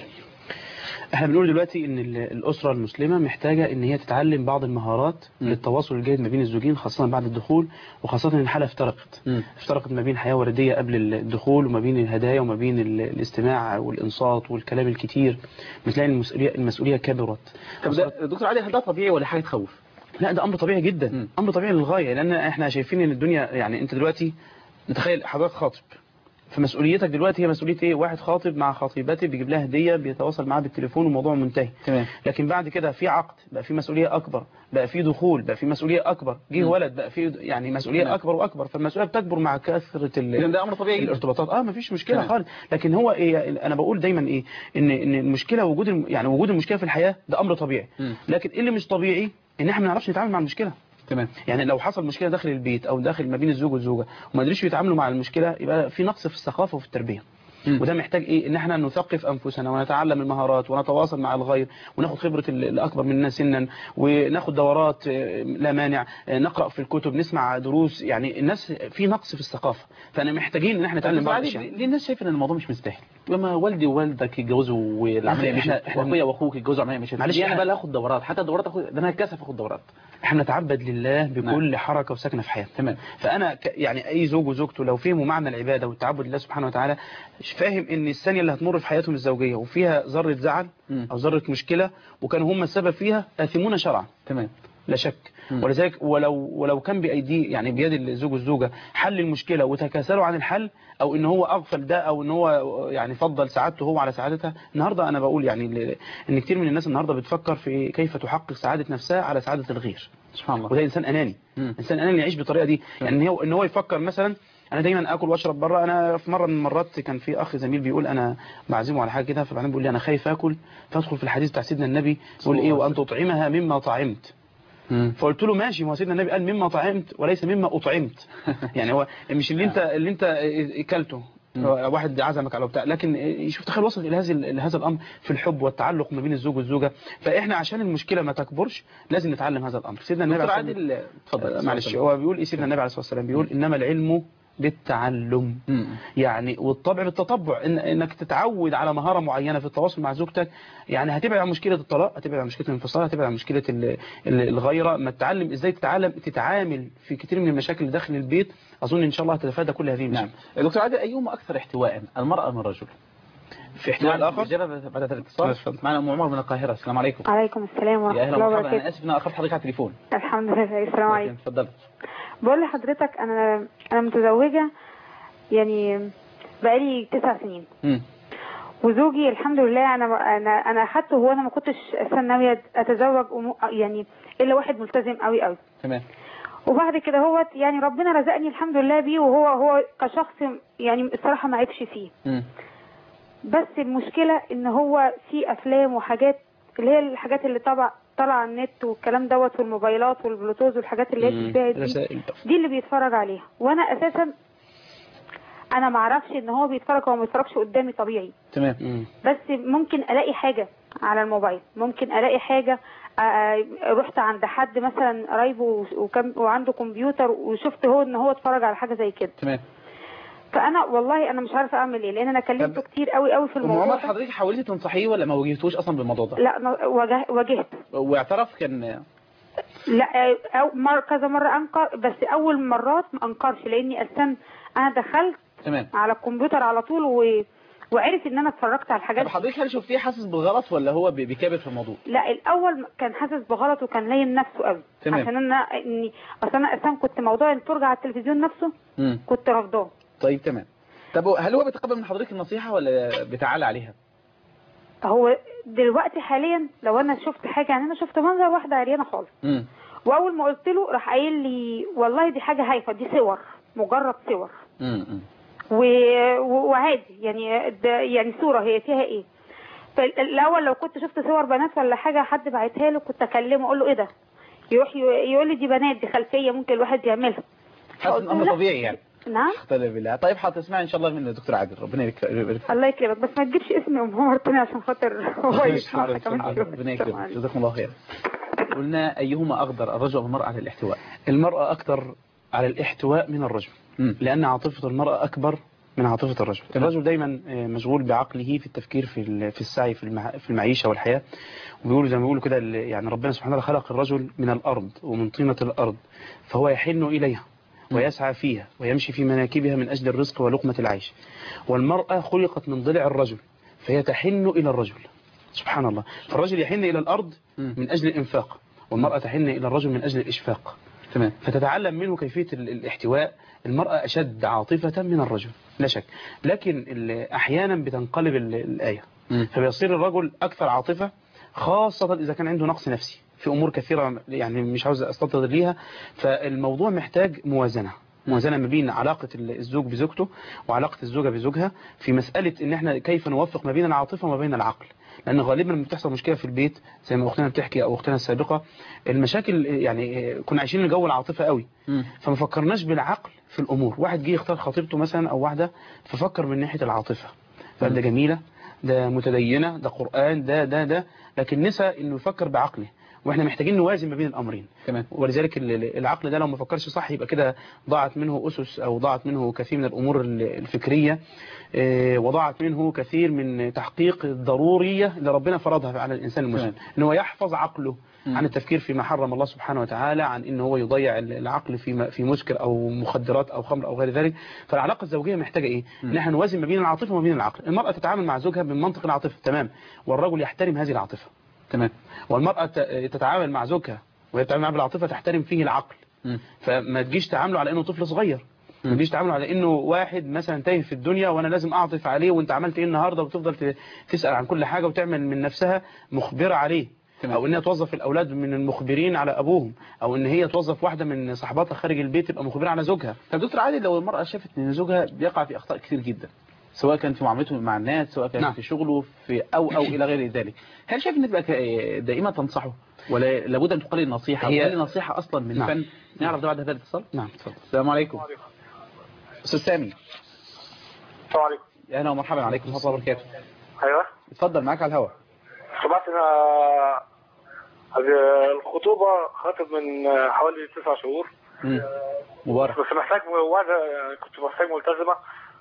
احنا بنقول دلوقتي ان الاسره المسلمه محتاجه ان هي تتعلم بعض المهارات م. للتواصل الجيد ما بين الزوجين، خاصه بعد الدخول، وخاصه ان الحاله افترقت م. افترقت ما بين حياه ورديه قبل الدخول، وما بين الهدايا، وما بين الاستماع والانصات والكلام الكتير. بتلاقي المسؤوليه المسؤوليه كبرت. طب ده دكتور علي، هل ده طبيعي ولا حاجه تخوف؟ لا ده امر طبيعي جدا، م. امر طبيعي للغايه، لان احنا شايفين ان الدنيا يعني انت دلوقتي نتخيل حضرتك خاطب، فمسؤوليتك دلوقتي هي مسؤوليه ايه؟ واحد خاطب مع خطيبته بيجيب لها هديه، بيتواصل معاها بالتليفون والموضوع منتهي. تمام. لكن بعد كده في عقد، بقى في مسؤوليه اكبر، بقى في دخول، بقى في مسؤوليه اكبر، جه ولد بقى في يعني مسؤوليه تمام. اكبر واكبر، فالمسؤوليه بتكبر مع كثره ال ده امر طبيعي الارتباطات. اه مفيش مشكله تمام. خالص. لكن هو ايه، انا بقول دايما ايه، ان ان المشكله وجود الم... يعني وجود المشكله في الحياه ده امر طبيعي. م. لكن اللي مش طبيعي ان احنا ما نعرفش نتعامل مع المشكله. تمام. يعني لو حصل مشكله داخل البيت او داخل ما بين الزوج والزوجه وما قدروش يتعاملوا مع المشكله، يبقى في نقص في الثقافه وفي التربيه. م. وده محتاج ايه، ان احنا نثقف انفسنا ونتعلم المهارات ونتواصل مع الغير، وناخد خبره الاكبر مننا سنا، وناخد دورات لا مانع، نقرا في الكتب، نسمع دروس. يعني الناس في نقص في الثقافه، فانا محتاجين ان احنا نتعلم بعض الاشياء. ليه الناس شايفه ان الموضوع مش مستاهل؟ لما والدي ووالدك يتجوزوا والعمليه مشيت، واخويا واخوك يتجوزوا العمليه مشيت، معلش انا بقى اخد دورات، حتى الدورات اخد ده، انا اتكسف اخد دورات. احنا نتعبد لله بكل نعم. حركه وسكنه في حياتنا. تمام. فانا ك... يعني اي زوج وزوجته لو فهموا معنى العباده والتعبد لله سبحانه وتعالى، فاهم ان الثانيه اللي هتمر في حياتهم الزوجيه وفيها ذره زعل م. او ذره مشكله وكانوا هم السبب فيها، آثمون شرعا. تمام. لا شك. م. ولذلك ولو ولو كان بايديه يعني بيد الزوج والزوجه حل المشكله وتكاسلوا عن الحل، او ان هو اغفل ده، او ان هو يعني فضل سعادته هو على سعادتها. النهارده انا بقول يعني ان كتير من الناس النهارده بتفكر في كيف تحقق سعاده نفسها على سعاده الغير. سبحان الله. وده انسان اناني. م. انسان اناني يعيش بالطريقه دي. م. يعني ان هو ان هو يفكر مثلا انا دايما اكل واشرب بره. انا في مره من المرات كان في اخ زميل بيقول انا بعزمه على حاجه كده، فبعدين بيقول لي انا خايف اكل، فادخل في الحديث بتاع سيدنا النبي يقول ايه، وان تطعمها مما طعمت. فقلت له ماشي، ما هو سيدنا النبي قال مما طعمت وليس مما اطعمت. يعني هو مش اللي انت اللي انت اكلته، واحد عزمك على بتاع، لكن شوف تخيل وصل الى هذا هذا الامر في الحب والتعلق ما بين الزوج والزوجه. فاحنا عشان المشكله ما تكبرش لازم نتعلم هذا الامر. سيدنا النبي عليه الصلاه والسلام، اتفضل معلش، هو بيقول ايه سيدنا النبي عليه الصلاه والسلام؟ بيقول انما العلم بالتعلم. م. يعني والطبع بالتطبع، إن انك تتعود على مهاره معينه في التواصل مع زوجتك. يعني هتبعد عن مشكله الطلاق، هتبعد عن مشكله الانفصال، هتبعد عن مشكله الغيره. ما تتعلم ازاي تتعلم تتعامل في كتير من المشاكل اللي داخل البيت، اظن ان شاء الله هتتفادى كل هذه المشاكل. نعم. دكتور عادل، ايهما اكثر احتواء، المراه ام الرجل؟ في احتواء الاخر. اجابه بعد الاتصال معنا ام عمر من القاهره. السلام عليكم. عليكم السلام ورحمه الله وبركاته. انا اسف ان اخذت حضرتك على التليفون. الحمد لله. السلام عليكم. اتفضلي. بقول لحضرتك انا انا متزوجه يعني بقالي تسع سنين. امم وزوجي الحمد لله انا انا انا اخدته، هو انا ما كنتش اصلا ناويه اتزوج يعني الا واحد ملتزم قوي قوي. تمام. وبعد كده هو يعني ربنا رزقني الحمد لله بيه، وهو هو كشخص يعني الصراحه ما عيبش فيه. امم بس المشكله ان هو في افلام وحاجات اللي هي الحاجات اللي طبعا طالعه على النت والكلام دوت والموبايلات والبلوتوز والحاجات اللي هي بتتباع دي, دي اللي بيتفرج عليها. وانا اساسا انا ما اعرفش ان هو بيتفرج، هو ما بيتفرجش قدامي طبيعي. تمام. بس ممكن الاقي حاجه على الموبايل، ممكن الاقي حاجه رحت عند حد مثلا قرايبه وعنده كمبيوتر وشفت هو ان هو اتفرج على حاجه زي كده. تمام. فانا والله انا مش عارفه اعمل ايه، لان انا كلمته كتير قوي قوي في الموضوع. عمر حضرتك حاولتي تنصحيه ولا ما واجهتوش اصلا بالموضوع ده؟ لا واجهت. واعترف كان؟ لا أو مر كذا مره انكر، بس اول مرات ما انكرش، لاني اصلا انا دخلت تمام على الكمبيوتر على طول و... وعرف ان انا اتفرجت على الحاجات. طب حضرتك هل شفتيه حاسس بغلط ولا هو بيكابر في الموضوع؟ لا الاول كان حاسس بغلط وكان لاين نفسه قوي. تمام. عشان انا اني اصل انا اصلا كنت موضوع الفرجه على التلفزيون نفسه م. كنت رافضاه. طيب تمام. طب هل هو بيتقبل من حضرتك النصيحه ولا بيتعالى عليها؟ هو دلوقتي حاليا لو انا شفت حاجه، يعني انا شفت منظر واحده عريانه خالص م. واول ما قلت له راح قايل لي والله دي حاجه هايفه، دي صور مجرد صور م. وعادي يعني يعني صوره هي فيها ايه. فالاول لو كنت شفت صور بنات ولا حاجه حد بعتها له كنت اكلمه اقول له ايه ده، يروح يقول لي دي بنات، دي خلفيه ممكن الواحد يعملها. حاسس ان امر طبيعي يعني. نعم. اختلف بالله. طيب هتسمعي ان شاء الله من الدكتور عادل، ربنا يكرمك. الله يكرمك، بس ما تجيبش اسم ام عمر تاني عشان خاطر هو يسمعها كمان. ربنا يكرمك، جزاكم الله خير. قلنا أيهما أقدر الرجل أو المرأة على الاحتواء؟ المرأة أكثر على الاحتواء من الرجل، م. لأن عاطفة المرأة أكبر من عاطفة الرجل. الرجل دايما مشغول بعقله في التفكير في في السعي في في المعيشة والحياة، وبيقولوا زي ما بيقولوا كده يعني ربنا سبحانه وتعالى خلق الرجل من الأرض ومن طينة الأرض، فهو يحن إليها ويسعى فيها ويمشي في مناكبها من أجل الرزق ولقمة العيش. والمرأة خلقت من ضلع الرجل فهي تحن إلى الرجل، سبحان الله. فالرجل يحن إلى الأرض من أجل الإنفاق، والمرأة تحن إلى الرجل من أجل الإشفاق. تمام. فتتعلم منه كيفية الاحتواء. المرأة أشد عاطفة من الرجل لا شك، لكن أحيانا بتنقلب الآية، فبيصير الرجل أكثر عاطفة، خاصة إذا كان عنده نقص نفسي في أمور كثيرة يعني مش عاوز أستطرد ليها. فالموضوع محتاج موازنة موازنة ما بين علاقة الزوج بزوجته وعلاقة الزوجة بزوجها في مسألة إن احنا كيف نوفق ما بين العاطفة وما بين العقل. لأن غالبا لما بتحصل مشكلة في البيت زي ما أختنا بتحكي أو أختنا السابقة، المشاكل يعني كنا عايشين الجو العاطفة قوي، فما فكرناش بالعقل في الأمور. واحد جه يختار خطيبته مثلا أو واحدة ففكر من ناحية العاطفة، فقال ده جميلة، ده متدينة، ده قرآن، ده ده ده لكن نسى إنه يفكر بعقله. واحنا محتاجين نوازن ما بين الامرين كمان. ولذلك العقل ده لو ما فكرش صح يبقى كده ضاعت منه اسس او ضاعت منه كثير من الامور الفكريه، وضاعت منه كثير من تحقيق الضروريه اللي ربنا فرضها على الانسان المسلم، ان هو يحفظ عقله عن التفكير فيما حرم الله سبحانه وتعالى، عن ان هو يضيع العقل في في مسكر او مخدرات او خمر او غير ذلك. فالعلاقه الزوجيه محتاجه ايه؟ ان احنا نوازن ما بين العاطفه وما بين العقل. المراه تتعامل مع زوجها من منطق العاطفه تمام، والرجل يحترم هذه العاطفه تمام. والمرأة تتعامل مع زوجها وهي تتعامل معه بالعاطفة تحترم فيه العقل. م. فما تجيش تعامله على انه طفل صغير، ما تجيش تعامله على انه واحد مثلا تايه في الدنيا وانا لازم اعطف عليه وانت عملت ايه النهارده، وتفضل تسأل عن كل حاجة وتعمل من نفسها مخبرة عليه. تمام. او انها توظف الاولاد من المخبرين على ابوهم، او ان هي توظف واحده من صاحباتها خارج البيت تبقى مخبرة على زوجها. طب دكتور عادل، لو المرأة شافت ان زوجها بيقع في اخطاء كتير جدا سواء كان في معاملته مع الناس، سواء كان نعم. في شغله في او او الى غير ذلك، هل شايف ان تبقى دائما تنصحه ولا لابد ان تقلل النصيحه؟ هي وهل النصيحه اصلا من نعم. الفن؟ نعرف ده بعد هذا الاتصال. نعم اتفضل. السلام عليكم. استاذ سامي. السلام عليكم. اهلا ومرحبا. عليكم ورحمه الله وبركاته. ايوه اتفضل معاك على الهواء. سمعت ان الخطوبه خاطب من حوالي تسع شهور. امم مبارك. بس محتاج واحده، كنت محتاج ملتزمه،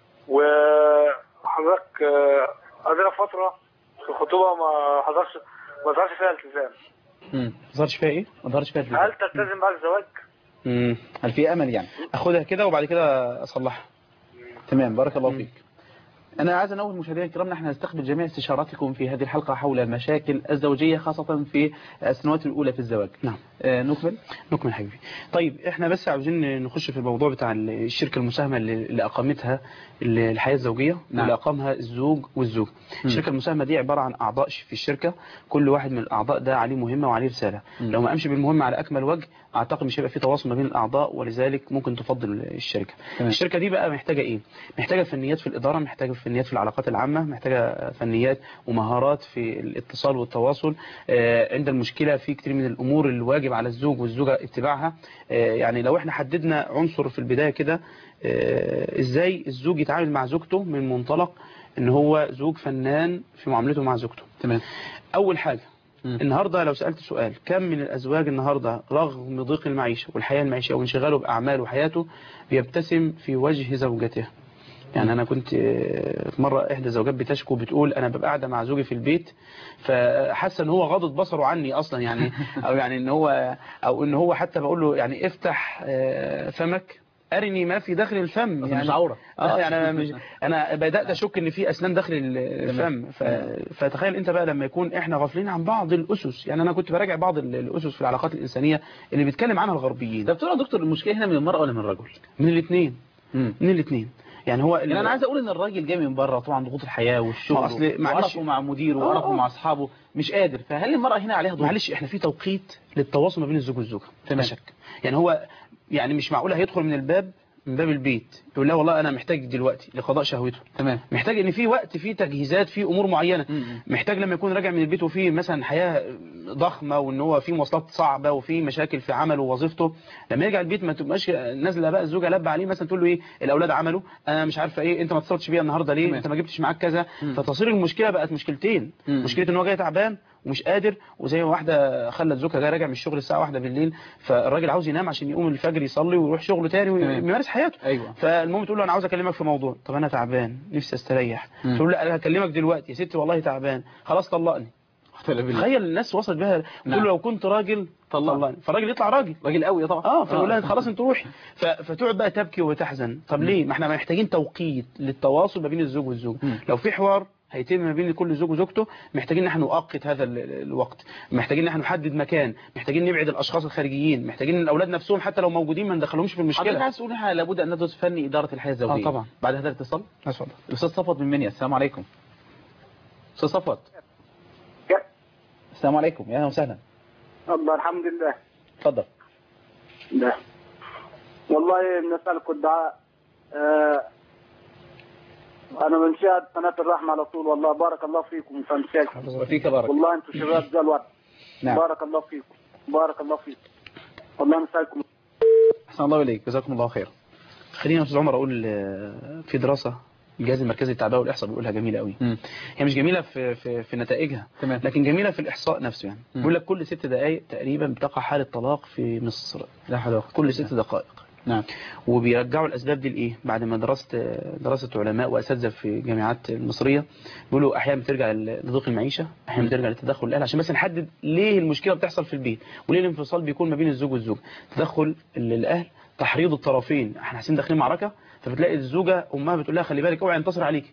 وحضرتك عندنا فترة في الخطوبة ما حضرش ما ظهرش فيها التزام. امم ما ظهرش فيها ايه؟ ما ظهرش فيها التزام. هل تلتزم بعد الزواج؟ امم هل في امل يعني؟ اخدها كده وبعد كده اصلحها. تمام، بارك الله فيك. أنا عايز أنوه المشاهدين الكرام، نحن نستقبل جميع استشاراتكم في هذه الحلقة حول المشاكل الزوجية خاصة في السنوات الأولى في الزواج. نعم. آه نكمل نكمل حبيبي. طيب إحنا بس عاوزين نخش في الموضوع بتاع الشركة المساهمة اللي أقامتها الحياة الزوجية. نعم. واللي أقامها الزوج والزوج. م. الشركة المساهمة دي عبارة عن أعضاء في الشركة، كل واحد من الأعضاء ده عليه مهمة وعليه رسالة. م. لو ما أمشي بالمهمة على أكمل وجه أعتقد مش هيبقى في تواصل ما بين الأعضاء، ولذلك ممكن تفضل الشركة. م. الشركة دي بقى محتاجة إيه؟ محتاجة فنيات في الإدارة، محتاجة فنيات في العلاقات العامة، محتاجة فنيات ومهارات في الاتصال والتواصل. عند المشكلة في كتير من الأمور اللي واجب على الزوج والزوجة اتباعها. يعني لو احنا حددنا عنصر في البداية كده، ازاي الزوج يتعامل مع زوجته من منطلق ان هو زوج فنان في معاملته مع زوجته. تمام. اول حاجة م. النهاردة لو سألت سؤال، كم من الأزواج النهاردة رغم ضيق المعيشة والحياة المعيشية وانشغاله بأعماله وحياته بيبتسم في وجه زوجته؟ يعني أنا كنت مرة إحدى الزوجات بتشكو بتقول أنا ببقى قاعدة مع زوجي في البيت فحاسة إن هو غاضت بصره عني أصلا، يعني أو يعني إن هو أو إن هو حتى بقول له يعني افتح فمك أرني ما في داخل الفم، يعني مش عورة. اه يعني أنا مش أنا بدأت أشك إن في أسنان داخل الفم. فتخيل أنت بقى لما يكون إحنا غافلين عن بعض الأسس. يعني أنا كنت براجع بعض الأسس في العلاقات الإنسانية اللي بيتكلم عنها الغربيين. طب تقول يا دكتور المشكلة هنا من المرأة ولا من الرجل؟ من الاثنين. من الاثنين. يعني هو يعني انا عايز اقول ان الراجل جاي من بره طبعا ضغوط الحياه والشغل وعرفه مع مديره وعرفه مع اصحابه مش قادر، فهل المراه هنا عليها ضغط؟ معلش احنا في توقيت للتواصل ما بين الزوج والزوجه. تمام. شك. يعني هو يعني مش معقول هيدخل من الباب من باب البيت يقول لا والله انا محتاج دلوقتي لقضاء شهوته. تمام. محتاج ان في وقت، في تجهيزات، في امور معينه. م -م. محتاج لما يكون راجع من البيت وفي مثلا حياه ضخمه وان هو في مواصلات صعبه وفي مشاكل في عمله ووظيفته، لما يرجع البيت ما تبقاش نازله بقى الزوجه لبه عليه مثلا تقول له ايه الاولاد عملوا انا مش عارفه ايه، انت ما اتصلتش بيا النهارده ليه؟ تمام. انت ما جبتش معاك كذا. فتصير المشكله بقت مشكلتين. م -م. مشكله ان هو جاي تعبان ومش قادر، وزي ما واحده خلت زوجها جاي راجع من الشغل الساعه واحدة بالليل، فالراجل عاوز ينام عشان يقوم الفجر يصلي ويروح شغله تاني ويمارس حياته. أيوة. فالمهم تقول له انا عاوز اكلمك في موضوع. طب انا تعبان نفسي استريح. تقول له لا انا هكلمك دلوقتي. يا ستي والله تعبان. خلاص طلقني. تخيل الناس وصلت بها. تقول له لو كنت راجل طلقني، فالراجل يطلع راجل راجل قوي طبعا. اه فيقول لها خلاص انت روحي. فتقعد بقى تبكي وتحزن. طب ليه؟ ما احنا محتاجين توقيت للتواصل ما بين الزوج والزوج. لو في حوار هيتم ما بين كل زوج وزوجته، محتاجين ان احنا نؤقت هذا الوقت، محتاجين ان احنا نحدد مكان، محتاجين نبعد الاشخاص الخارجيين، محتاجين ان الاولاد نفسهم حتى لو موجودين ما ندخلهمش في المشكله. حضرتك عايز تقول احنا لابد ان ندرس فن اداره الحياه الزوجيه. اه طبعا. بعد هذا الاتصال اتفضل. الاستاذ صفوت من منيا. السلام عليكم. استاذ صفوت. السلام عليكم. يا اهلا وسهلا. الله الحمد لله. اتفضل. ده والله بنسألكم الدعاء. آه انا من شاهد قناه الرحمه على طول، والله بارك الله فيكم فمساك. وفيك بارك. والله انتم شباب ذا الوقت. نعم. بارك الله فيكم بارك الله فيكم. والله مساكم. احسن الله اليك، جزاكم الله خير. خلينا يا استاذ عمر اقول في دراسه الجهاز المركزي للتعبئه والاحصاء بيقولها جميله قوي. م. هي مش جميله في في في نتائجها، تمام. لكن جميله في الاحصاء نفسه. يعني بيقول لك كل ست دقائق تقريبا بتقع حاله طلاق في مصر. لا حول كل ست دقائق. نعم. وبيرجعوا الاسباب دي لايه؟ بعد ما درست دراسه علماء واساتذه في الجامعات المصريه بيقولوا احيانا بترجع لضيق المعيشه، احيانا بترجع لتدخل الاهل، عشان بس نحدد ليه المشكله بتحصل في البيت وليه الانفصال بيكون ما بين الزوج والزوج. تدخل الاهل، تحريض الطرفين، احنا حاسين داخلين معركه، فبتلاقي الزوجه امها بتقول لها خلي بالك اوعي ينتصر عليكي،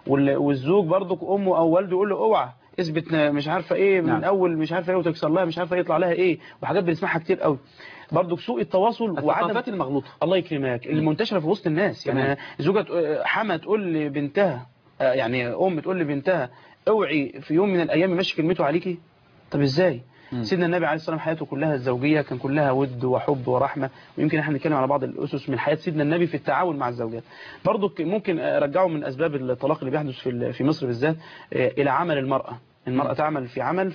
والزوج برضك امه او والده يقول له اوعى اثبت مش عارفه ايه من نعم. اول مش عارفه ايه وتكسر لها مش عارفه ايه يطلع لها ايه، وحاجات بنسمعها كتير قوي. برضه سوء التواصل وعدم المغلوطه الله يكرمك اللي منتشره في وسط الناس. يعني زوجة حما تقول لبنتها، يعني ام تقول لبنتها اوعي في يوم من الايام يمشي كلمته عليكي. طب ازاي؟ م. سيدنا النبي عليه الصلاه والسلام حياته كلها الزوجيه كان كلها ود وحب ورحمه، ويمكن احنا نتكلم على بعض الاسس من حياه سيدنا النبي في التعاون مع الزوجات. برضه ممكن ارجعه من اسباب الطلاق اللي بيحدث في في مصر بالذات الى عمل المراه. المرأة تعمل في عمل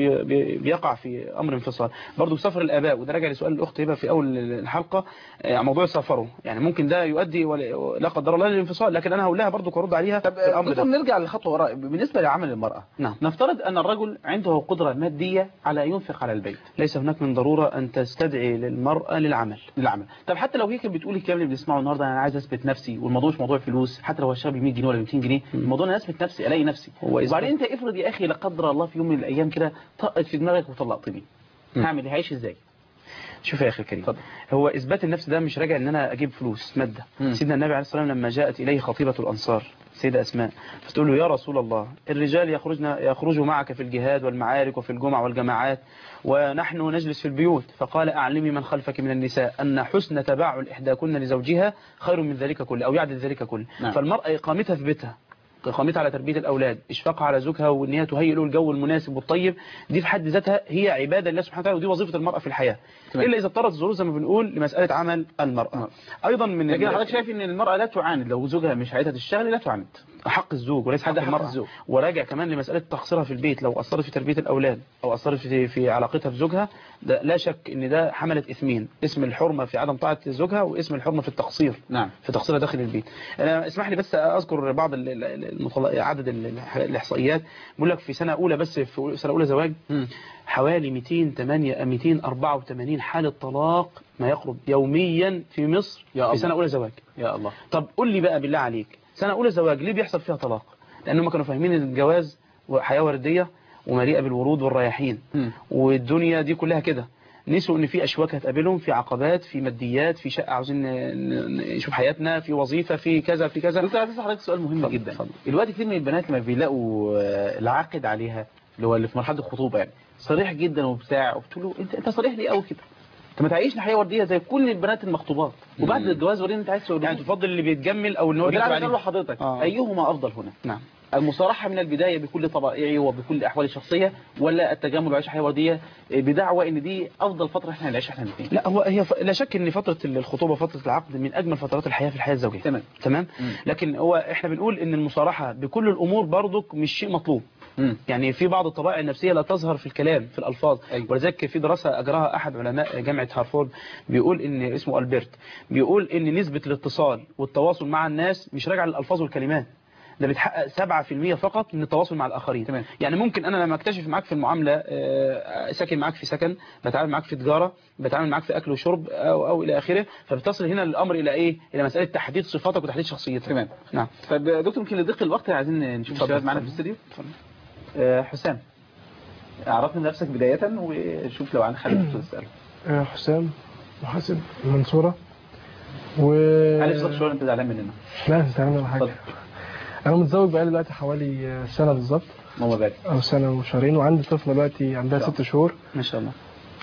فبيقع في أمر انفصال. برضو سفر الآباء، وده راجع لسؤال الأخت هبة في أول الحلقة موضوع سفره، يعني ممكن ده يؤدي لا قدر الله للانفصال، لكن أنا هقول لها برضو كرد عليها. طب كنتم نرجع للخطوة وراء بالنسبة لعمل المرأة. نعم. نفترض أن الرجل عنده قدرة مادية على أن ينفق على البيت، ليس هناك من ضرورة أن تستدعي للمرأة للعمل للعمل. طب حتى لو هي كانت بتقول الكلام اللي بنسمعه النهارده أنا عايز أثبت نفسي، والموضوع مش موضوع فلوس، حتى لو هشتغل ب مية جنيه ولا ميتين جنيه، الموضوع أنا أثبت نفسي ألاقي نفسي. وبعدين أنت افرض يا أخي لا قدر الله في يوم من الايام كده طقت في دماغك وطلقتني، هعمل هعيش ازاي؟ شوف يا اخي الكريم، فضل. هو اثبات النفس ده مش راجع ان انا اجيب فلوس ماده. مم. سيدنا النبي عليه الصلاه والسلام لما جاءت اليه خطيبه الانصار سيده اسماء فتقول له يا رسول الله الرجال يخرجن يخرجوا معك في الجهاد والمعارك وفي الجمع والجماعات ونحن نجلس في البيوت، فقال اعلمي من خلفك من النساء ان حسن تباعل احداكن لزوجها خير من ذلك كله او يعدل ذلك كله. نعم. فالمراه اقامتها في بيتها، قامتها على تربية الأولاد، إشفاقها على زوجها وإن هي تهيئ له الجو المناسب والطيب، دي في حد ذاتها هي عبادة لله سبحانه وتعالى، ودي وظيفة المرأة في الحياة. تمام. إلا إذا اضطرت الظروف زي ما بنقول لمسألة عمل المرأة. نعم. أيضا من لكن حضرتك شايف إن المرأة لا تعاند لو زوجها مش عايزها تشتغل، لا تعاند. حق الزوج وليس حق المرأة. الزوج. وراجع كمان لمسألة تقصيرها في البيت، لو أثرت في تربية الأولاد أو أثرت في في علاقتها بزوجها، ده لا شك إن ده حملت إثمين، اسم الحرمة في عدم طاعة زوجها واسم الحرمة في التقصير. نعم. في تقصيرها داخل البيت. أنا اسمح لي بس أذكر بعض عدد الإحصائيات. بقول لك في سنة أولى بس في سنة أولى زواج م. حوالي مئتين وأربعة وثمانين حالة طلاق ما يقرب يوميا في مصر يا في الله. سنة أولى زواج. يا الله. طب قول لي بقى بالله عليك، سنة أولى زواج ليه بيحصل فيها طلاق؟ لأنهم كانوا فاهمين الجواز حياة وردية ومليئة بالورود والرياحين، م. والدنيا دي كلها كده، نسوا ان في اشواك هتقابلهم، في عقبات، في ماديات، في شقه عاوزين نشوف حياتنا، في وظيفه، في كذا في كذا. كنت عايز اسال حضرتك سؤال مهم فضل. جدا. فضل. الوقت كتير من البنات لما بيلاقوا العاقد عليها اللي هو اللي في مرحله الخطوبه يعني صريح جدا وبتاع، وبتقول له انت انت صريح ليه قوي كده؟ انت ما تعيشنا حياه ورديه زي كل البنات المخطوبات، وبعد الجواز وريني انت عايز تقول يعني تفضل اللي بيتجمل او ان هو يكذب عليه. حضرتك آه. ايهما افضل هنا؟ نعم. المصارحة من البداية بكل طبائعي وبكل أحوال الشخصية، ولا التجمل وعيش حياة وردية بدعوة ان دي افضل فترة احنا نعيشها احنا الاثنين؟ لا هو هي ف... لا شك ان فترة الخطوبة فترة العقد من اجمل فترات الحياة في الحياة الزوجية. تمام تمام. لكن هو احنا بنقول ان المصارحة بكل الامور برضك مش شيء مطلوب. مم. يعني في بعض الطبائع النفسية لا تظهر في الكلام في الألفاظ. أيوة. ولذلك في دراسة أجراها أحد علماء جامعة هارفورد بيقول إن اسمه ألبرت، بيقول إن نسبة الاتصال والتواصل مع الناس مش راجعة للألفاظ والكلمات، ده بتحقق سبعة في المية فقط من التواصل مع الآخرين. تمام. يعني ممكن أنا لما أكتشف معاك في المعاملة ساكن معاك في سكن، بتعامل معاك في تجارة، بتعامل معاك في أكل وشرب أو, أو إلى آخره، فبتصل هنا الأمر إلى إيه؟ إلى مسألة تحديد صفاتك وتحديد شخصيتك. تمام. نعم. طيب دكتور يمكن لضيق الوقت عايزين نشوف الشباب معنا في الاستوديو. آه حسام، عرفنا نفسك بداية وشوف لو عن حد تسأله. آه حسام محاسب المنصورة. و معلش صوت شوية، انت زعلان مننا؟ لا مش زعلان ولا حاجة. انا متزوج بقالي دلوقتي حوالي سنة بالظبط، ماما بارك، او سنة وشهرين، وعندي طفلة دلوقتي عندها ست شهور ما شاء الله.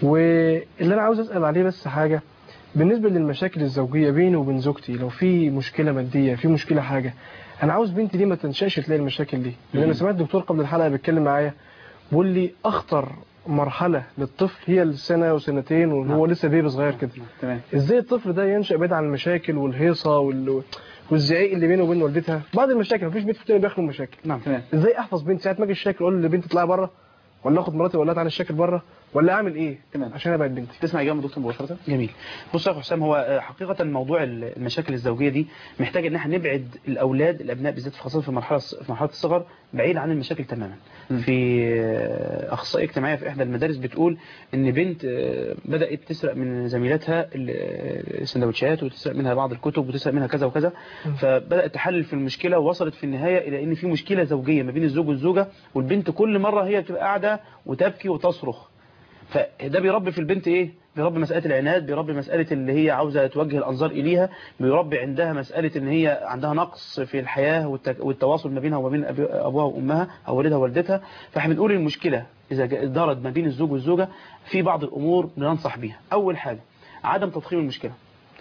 واللي انا عاوز اسأل عليه بس حاجة بالنسبة للمشاكل الزوجية بيني وبين زوجتي، لو في مشكلة مادية، في مشكلة حاجة، انا عاوز بنتي دي ما تنشأش تلاقي المشاكل دي. لان انا سمعت الدكتور قبل الحلقة بيتكلم معايا بيقول لي اخطر مرحلة للطفل هي السنة وسنتين وهو لسه بيبي صغير كده. تمام. ازاي الطفل ده ينشأ بعيد عن المشاكل والهيصة وال... والزعيق اللي بينه وبين والدتها؟ بعض المشاكل، مفيش بيت في بيخلو مشاكل. نعم. تمام. ازاي احفظ بنتي ساعة ما اجي الشكل اقول لبنتي اطلعي بره، ولا اخد مراتي ولا عن الشكل بره، ولا اعمل ايه؟ تمام. عشان ابعد بنتي. تسمع اجابه دكتور مباشره؟ جميل. بص يا حسام، هو حقيقه موضوع المشاكل الزوجيه دي محتاج ان احنا نبعد الاولاد الابناء بالذات خاصه في مرحله في مرحله الصغر بعيد عن المشاكل تماما. م. في اخصائيه اجتماعيه في احدى المدارس بتقول ان بنت بدات تسرق من زميلاتها السندوتشات وتسرق منها بعض الكتب وتسرق منها كذا وكذا، م. فبدات تحلل في المشكله ووصلت في النهايه الى ان في مشكله زوجيه ما بين الزوج والزوجه، والبنت كل مره هي بتبقى قاعده وتبكي وتصرخ. فده بيربي في البنت ايه؟ بيربي مسألة العناد، بيربي مسألة اللي هي عاوزة توجه الأنظار إليها، بيربي عندها مسألة ان هي عندها نقص في الحياة والتواصل ما بينها وما بين أبوها وأمها أو والدها ووالدتها. فاحنا بنقول المشكلة إذا دارت ما بين الزوج والزوجة في بعض الأمور بننصح بيها. أول حاجة عدم تضخيم المشكلة.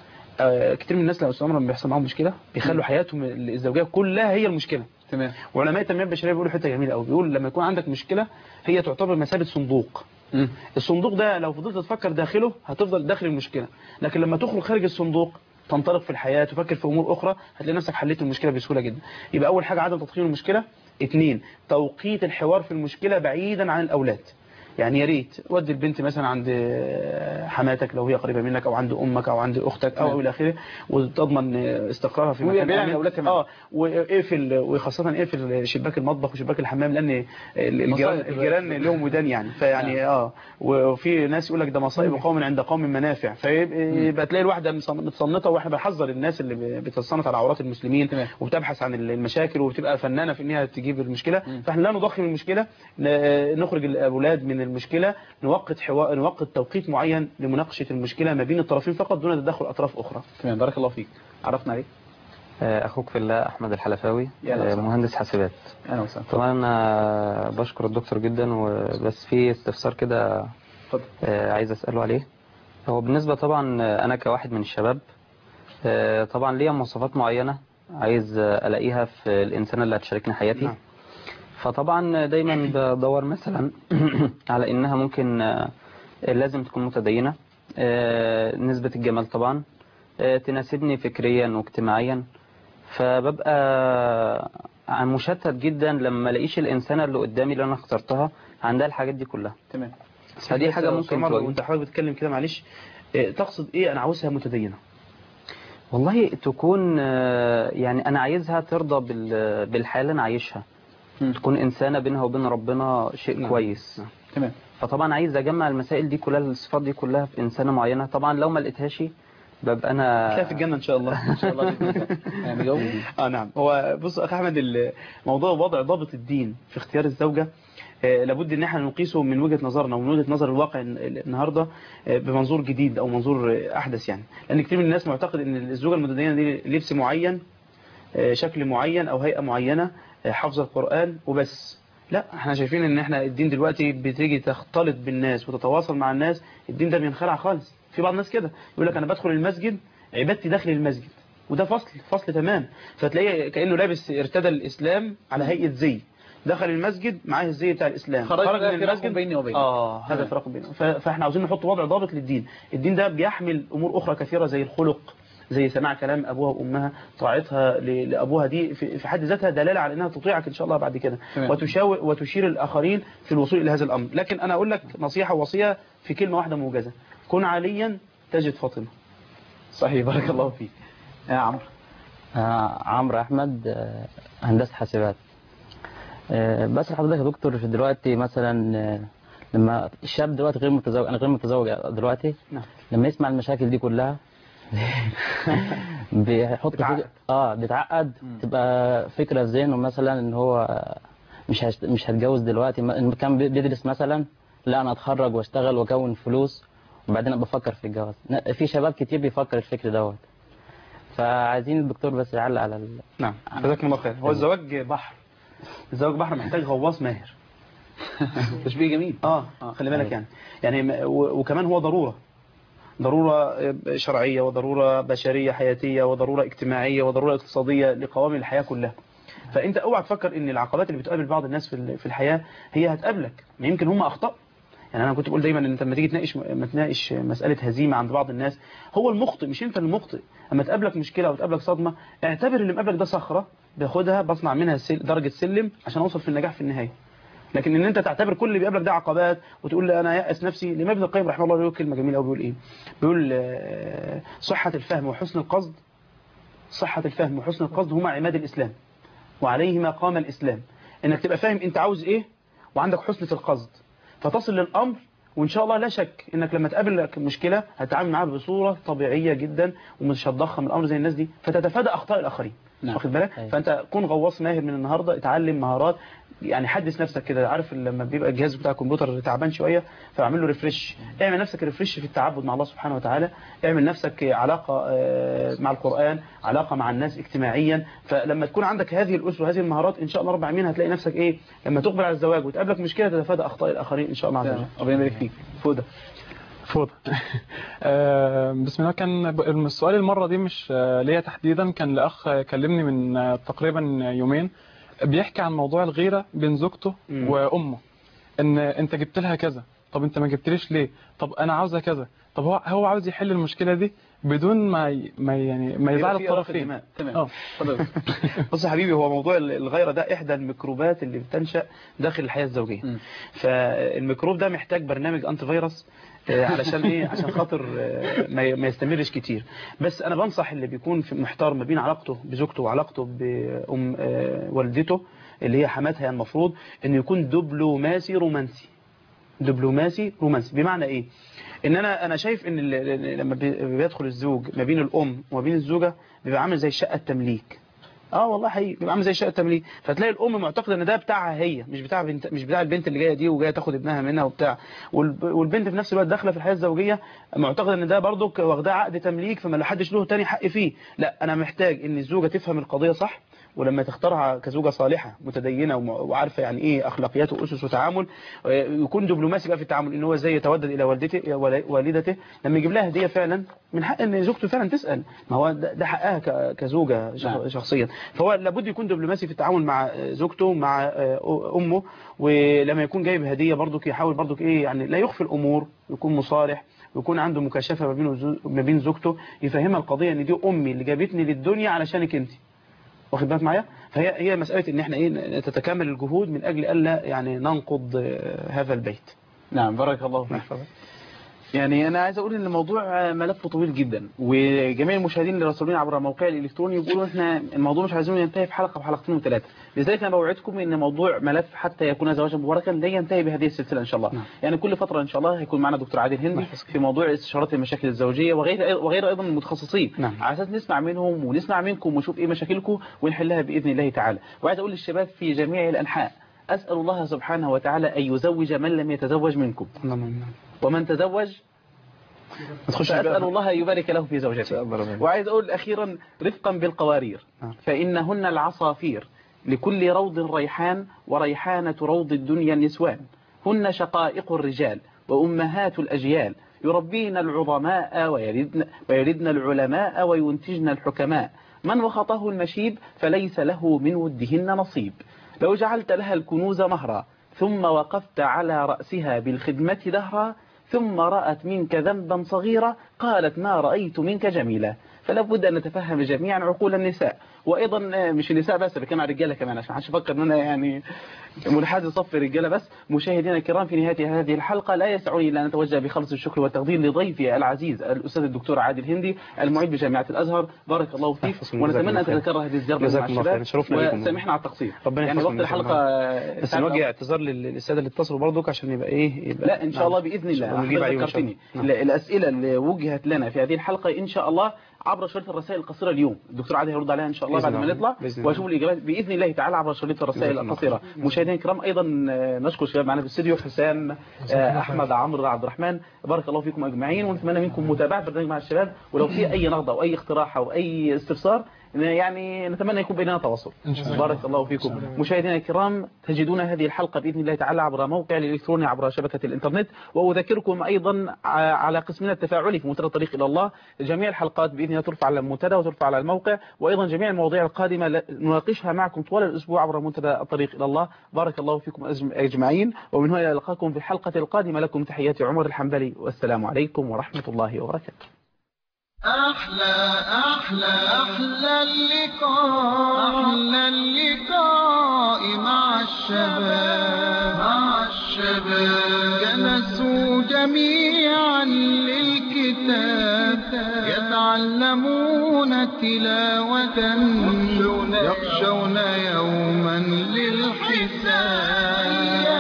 آه كتير من الناس لو لما بيحصل معاهم مشكلة بيخلوا حياتهم الزوجية كلها هي المشكلة. تمام. وعلماء التنمية البشرية بيقولوا حتة جميلة قوي، بيقول لما يكون عندك مشكلة هي تعتبر مثابة صندوق. م. الصندوق ده لو فضلت تفكر داخله هتفضل داخل المشكلة، لكن لما تخرج خارج الصندوق تنطلق في الحياة تفكر في أمور أخرى هتلاقي نفسك حليت المشكلة بسهولة جدا. يبقى أول حاجة عدم تضخيم المشكلة. اثنين، توقيت الحوار في المشكلة بعيدا عن الأولاد. يعني يا ريت ودي البنت مثلا عند حماتك لو هي قريبه منك او عند امك او عند اختك او الى اخره، وتضمن استقرارها في مكان امن الاولاد كمان. اه واقفل، وخاصه اقفل شباك المطبخ وشباك الحمام، لان الجيران الجيران لهم ودان يعني. فيعني اه وفي ناس يقول لك ده مصائب قوم عند قوم منافع، فيبقى تلاقي الواحده متصنطه. واحنا بنحذر الناس اللي بتتصنط على عورات المسلمين وبتبحث عن المشاكل وبتبقى فنانه في انها تجيب المشكله. فاحنا لا نضخم المشكله، نخرج الاولاد من المشكلة، نوقت حوار نوقت توقيت معين لمناقشة المشكلة ما بين الطرفين فقط دون تدخل أطراف أخرى. تمام. بارك الله فيك. عرفنا عليك. أخوك في الله أحمد الحلفاوي، مهندس حاسبات. أهلا وسهلا. طبعا أنا بشكر الدكتور جدا، وبس في استفسار كده عايز أسأله عليه. هو بالنسبة طبعا أنا كواحد من الشباب طبعا ليا مواصفات معينة عايز ألاقيها في الإنسان اللي هتشاركني حياتي. نعم. فطبعا دايما بدور مثلا على انها ممكن لازم تكون متدينة، نسبة الجمال طبعا تناسبني فكريا واجتماعيا. فببقى مشتت جدا لما الاقيش الانسانة اللي قدامي اللي انا اخترتها عندها الحاجات دي كلها. تمام. فدي حاجة ممكن تواجه. وانت حضرتك بتتكلم كده معلش، تقصد ايه انا عاوزها متدينة؟ والله تكون يعني انا عايزها ترضى بالحياة اللي انا عايشها، تكون إنسانة بينها وبين ربنا شيء. نعم. كويس. نعم. تمام. فطبعا عايز أجمع المسائل دي كلها، الصفات دي كلها في إنسانة معينة. طبعا لو ما لقيتهاش ببقى أنا هتلاقي في الجنة إن شاء الله. إن شاء الله. يعني جاوب. آه نعم. هو بص أخي أحمد، الموضوع وضع ضابط الدين في اختيار الزوجة آه لابد ان احنا نقيسه من وجهة نظرنا ومن وجهة نظر الواقع النهاردة آه بمنظور جديد او منظور آه احدث يعني. لان كتير من الناس معتقد ان الزوجة المتدينة دي لبس معين، آه شكل معين او هيئة معينة، آه حفظ القرآن وبس. لا، احنا شايفين ان احنا الدين دلوقتي بتيجي تختلط بالناس وتتواصل مع الناس، الدين ده بينخلع خالص. في بعض الناس كده يقول لك انا بدخل المسجد عبادتي داخل المسجد، وده فصل فصل تمام. فتلاقيه كأنه لابس ارتدى الاسلام على هيئة زي، دخل المسجد معاه الزي بتاع الاسلام، خرج, خرج من المسجد بيني وبينه. اه هذا فرق بينه. فاحنا عاوزين نحط وضع ضابط للدين. الدين ده بيحمل امور اخرى كثيرة زي الخلق، زي سماع كلام أبوها وأمها، طاعتها لأبوها، دي في حد ذاتها دلالة على أنها تطيعك إن شاء الله بعد كده، وتشاور وتشير الآخرين في الوصول إلى هذا الأمر. لكن أنا أقول لك نصيحة ووصية في كلمة واحدة موجزة: كن عليا تجد فاطمة. صحيح. بارك الله فيك. يا عمرو. آه عمرو أحمد، آه هندسة حاسبات. بس حضرتك يا دكتور دلوقتي مثلا لما الشاب دلوقتي غير متزوج، انا غير متزوج دلوقتي، نعم. لما يسمع المشاكل دي كلها بيحط بتعقد. اه بيتعقد، تبقى فكره في ذهنه مثلا ان هو مش هشت... مش هتجوز دلوقتي، ما كان بيدرس مثلا، لا انا اتخرج واشتغل واكون فلوس وبعدين ابقى افكر في الجواز. في شباب كتير بيفكر الفكر دوت، فعايزين الدكتور بس يعلق على ال... نعم جزاكم الله خير. هو الزواج بحر، الزواج بحر محتاج غواص ماهر. تشبيه جميل. اه خلي بالك يعني يعني وكمان هو ضرورة ضرورة شرعية وضرورة بشرية حياتية وضرورة اجتماعية وضرورة اقتصادية لقوام الحياة كلها. فانت اوعى تفكر ان العقبات اللي بتقابل بعض الناس في في الحياة هي هتقابلك، يمكن هم اخطاء. يعني انا كنت بقول دايما ان انت لما تيجي تناقش ما تناقش مسألة هزيمة عند بعض الناس، هو المخطئ مش انت المخطئ. اما تقابلك مشكلة او تقابلك صدمة، اعتبر اللي مقابلك ده صخرة باخدها بصنع منها درجة سلم عشان اوصل في النجاح في النهاية. لكن ان انت تعتبر كل اللي بيقابلك ده عقبات وتقول لي انا يأس نفسي. الإمام ابن القيم رحمه الله له كلمة جميلة قوي، بيقول ايه؟ بيقول صحة الفهم وحسن القصد، صحة الفهم وحسن القصد هما عماد الإسلام وعليهما قام الإسلام. انك تبقى فاهم انت عاوز ايه وعندك حسن في القصد فتصل للأمر، وإن شاء الله لا شك إنك لما تقابلك مشكلة هتتعامل معاها بصورة طبيعية جدا ومش هتضخم الأمر زي الناس دي فتتفادى أخطاء الآخرين. نعم. واخد بالك؟ أيوة. فأنت كون غواص ماهر من النهاردة، اتعلم مهارات، يعني حدث نفسك كده. عارف لما بيبقى الجهاز بتاع الكمبيوتر تعبان شوية فاعمل له ريفرش، اعمل نفسك ريفرش في التعبد مع الله سبحانه وتعالى، اعمل نفسك علاقة مع القرآن، علاقة مع الناس اجتماعيا. فلما تكون عندك هذه الأسر وهذه المهارات إن شاء الله رب العالمين هتلاقي نفسك إيه لما تقبل على الزواج وتقابلك مشكلة تتفادى أخطاء الآخرين إن شاء الله عز وجل. ربنا يبارك فيك. فوده فوضى. بسم الله. كان السؤال المرة دي مش ليا تحديدا، كان لأخ كلمني من تقريبا يومين بيحكي عن موضوع الغيرة بين زوجته مم. وأمه، ان انت جبت لها كذا، طب انت ما جبتليش ليه، طب انا عاوزة كذا، طب هو هو عاوز يحل المشكلة دي بدون ما ي... ما يعني ما يزعل الطرفين. تمام. بص يا حبيبي، هو موضوع الغيرة ده احدى الميكروبات اللي بتنشأ داخل الحياة الزوجية. م. فالميكروب ده محتاج برنامج انتي فيروس علشان ايه؟ عشان خاطر ما يستمرش كتير. بس انا بنصح اللي بيكون في محتار ما بين علاقته بزوجته وعلاقته بأم والدته اللي هي حماتها المفروض انه يكون دبلوماسي رومانسي. دبلوماسي رومانسي بمعنى ايه؟ ان انا انا شايف ان لما بيدخل الزوج ما بين الام وما بين الزوجه بيبقى عامل زي شقه تمليك. اه والله حقيقي بيبقى عامل زي شقه تمليك. فتلاقي الام معتقده ان ده بتاعها هي، مش بتاع بنت، مش بتاع البنت اللي جايه دي وجايه تاخد ابنها منها وبتاع. والبنت في نفس الوقت داخله في الحياه الزوجيه معتقده ان ده برضك واخداه عقد تمليك فما حدش له تاني حق فيه. لا، انا محتاج ان الزوجه تفهم القضيه صح، ولما تختارها كزوجة صالحة متدينة وعارفة يعني ايه اخلاقيات واسس وتعامل، يكون دبلوماسي بقى في التعامل، ان هو ازاي يتودد الى والدته والدته. لما يجيب لها هديه فعلا من حق ان زوجته فعلا تسال، ما هو ده حقها كزوجة شخصيا. فهو لابد يكون دبلوماسي في التعامل مع زوجته مع امه. ولما يكون جايب هديه برضك يحاول برضك ايه يعني لا يخفي الامور، يكون مصالح ويكون عنده مكاشفه ما بينه ما بين زوجته، يفهمها القضيه ان دي امي اللي جابتني للدنيا علشانك انت. واخد بالك معايا؟ فهي هي مسألة ان احنا ايه تتكامل الجهود من اجل الا يعني ننقض هذا البيت. نعم بارك الله فيك. يعني انا عايز اقول ان الموضوع ملف طويل جدا، وجميع المشاهدين اللي راسلوني عبر موقعي الالكتروني يقولوا احنا الموضوع مش عايزينه ينتهي في حلقه بحلقتين وثلاثه، لذلك انا بوعدكم ان موضوع ملف حتى يكون زواجا مباركا لا ينتهي بهذه السلسله ان شاء الله. نعم. يعني كل فتره ان شاء الله هيكون معنا دكتور عادل هندي في موضوع استشارات المشاكل الزوجيه وغير وغير ايضا المتخصصين. نعم. على اساس نسمع منهم ونسمع منكم ونشوف ايه مشاكلكم ونحلها باذن الله تعالى. وعايز اقول للشباب في جميع الانحاء، اسال الله سبحانه وتعالى ان يزوج من لم يتزوج منكم، ومن تزوج أسأل الله أن يبارك له في زوجته. وعايز أقول أخيرا رفقا بالقوارير فإنهن العصافير لكل روض ريحان وريحانة روض الدنيا النسوان، هن شقائق الرجال وأمهات الأجيال، يربين العظماء ويلدن, ويلدن العلماء وينتجن الحكماء، من وخطه المشيب فليس له من ودهن نصيب، لو جعلت لها الكنوز مهرا ثم وقفت على رأسها بالخدمة دهرا، ثم رأت منك ذنبا صغيرا قالت ما رأيت منك جميلا، فلا بد أن نتفهم جميعا عقول النساء، وأيضا مش النساء بس، بكلم عن الرجالة كمان عشان محدش يفكر ان انا يعني منحاز صف الرجالة بس. مشاهدينا الكرام، في نهاية هذه الحلقة لا يسعني إلا أن نتوجه بخلص الشكر والتقدير لضيفي العزيز الأستاذ الدكتور عادل هندي المعيد بجامعة الأزهر. بارك الله فيك، ونتمنى أن تتكرر هذه الزيارة مع الشباب، وسامحنا على التقصير. يعني وقت الحلقة بس نوجه اعتذار للسادة اللي اتصلوا برضك عشان يبقى ايه يبقى لا إن شاء الله بإذن الله. ذكرتني الأسئلة اللي وجهت لنا في هذه الحلقة إن شاء الله عبر شريط الرسائل القصيرة اليوم، الدكتور عادل هيرد عليها إن شاء الله بعد ما نطلع، وأشوف الإجابات بإذن الله تعالى عبر شريط الرسائل القصيرة. مشاهدينا الكرام، أيضا نشكر الشباب معنا في الاستوديو، حسام، أحمد، عمرو، عبد الرحمن، بارك الله فيكم أجمعين، ونتمنى منكم متابعة برنامج مع الشباب، ولو في أي نقد أو أي اقتراح أو أي استفسار يعني نتمنى يكون بيننا تواصل. بارك الله فيكم. مشاهدينا الكرام، تجدون هذه الحلقة بإذن الله تعالى عبر موقع الإلكتروني عبر شبكة الإنترنت، وأذكركم أيضا على قسمنا التفاعلي في منتدى الطريق إلى الله. جميع الحلقات بإذن الله ترفع على المنتدى وترفع على الموقع، وأيضا جميع المواضيع القادمة نناقشها معكم طوال الأسبوع عبر منتدى الطريق إلى الله. بارك الله فيكم أجمعين، ومن هنا ألقاكم في الحلقة القادمة. لكم تحياتي عمر الحنبلي، والسلام عليكم ورحمة الله وبركاته. أحلى أحلى أحلى اللقاء أحلى اللقاء مع الشباب مع الشباب جلسوا جميعا للكتاب يتعلمون تلاوة يخشون يوما للحساب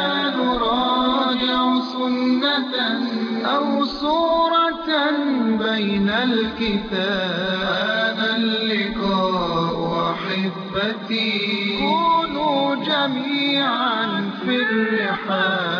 نراجع سنة أو صورة بين الكتاب. هذا اللقاء أحبتي كونوا جميعا في الرحاب.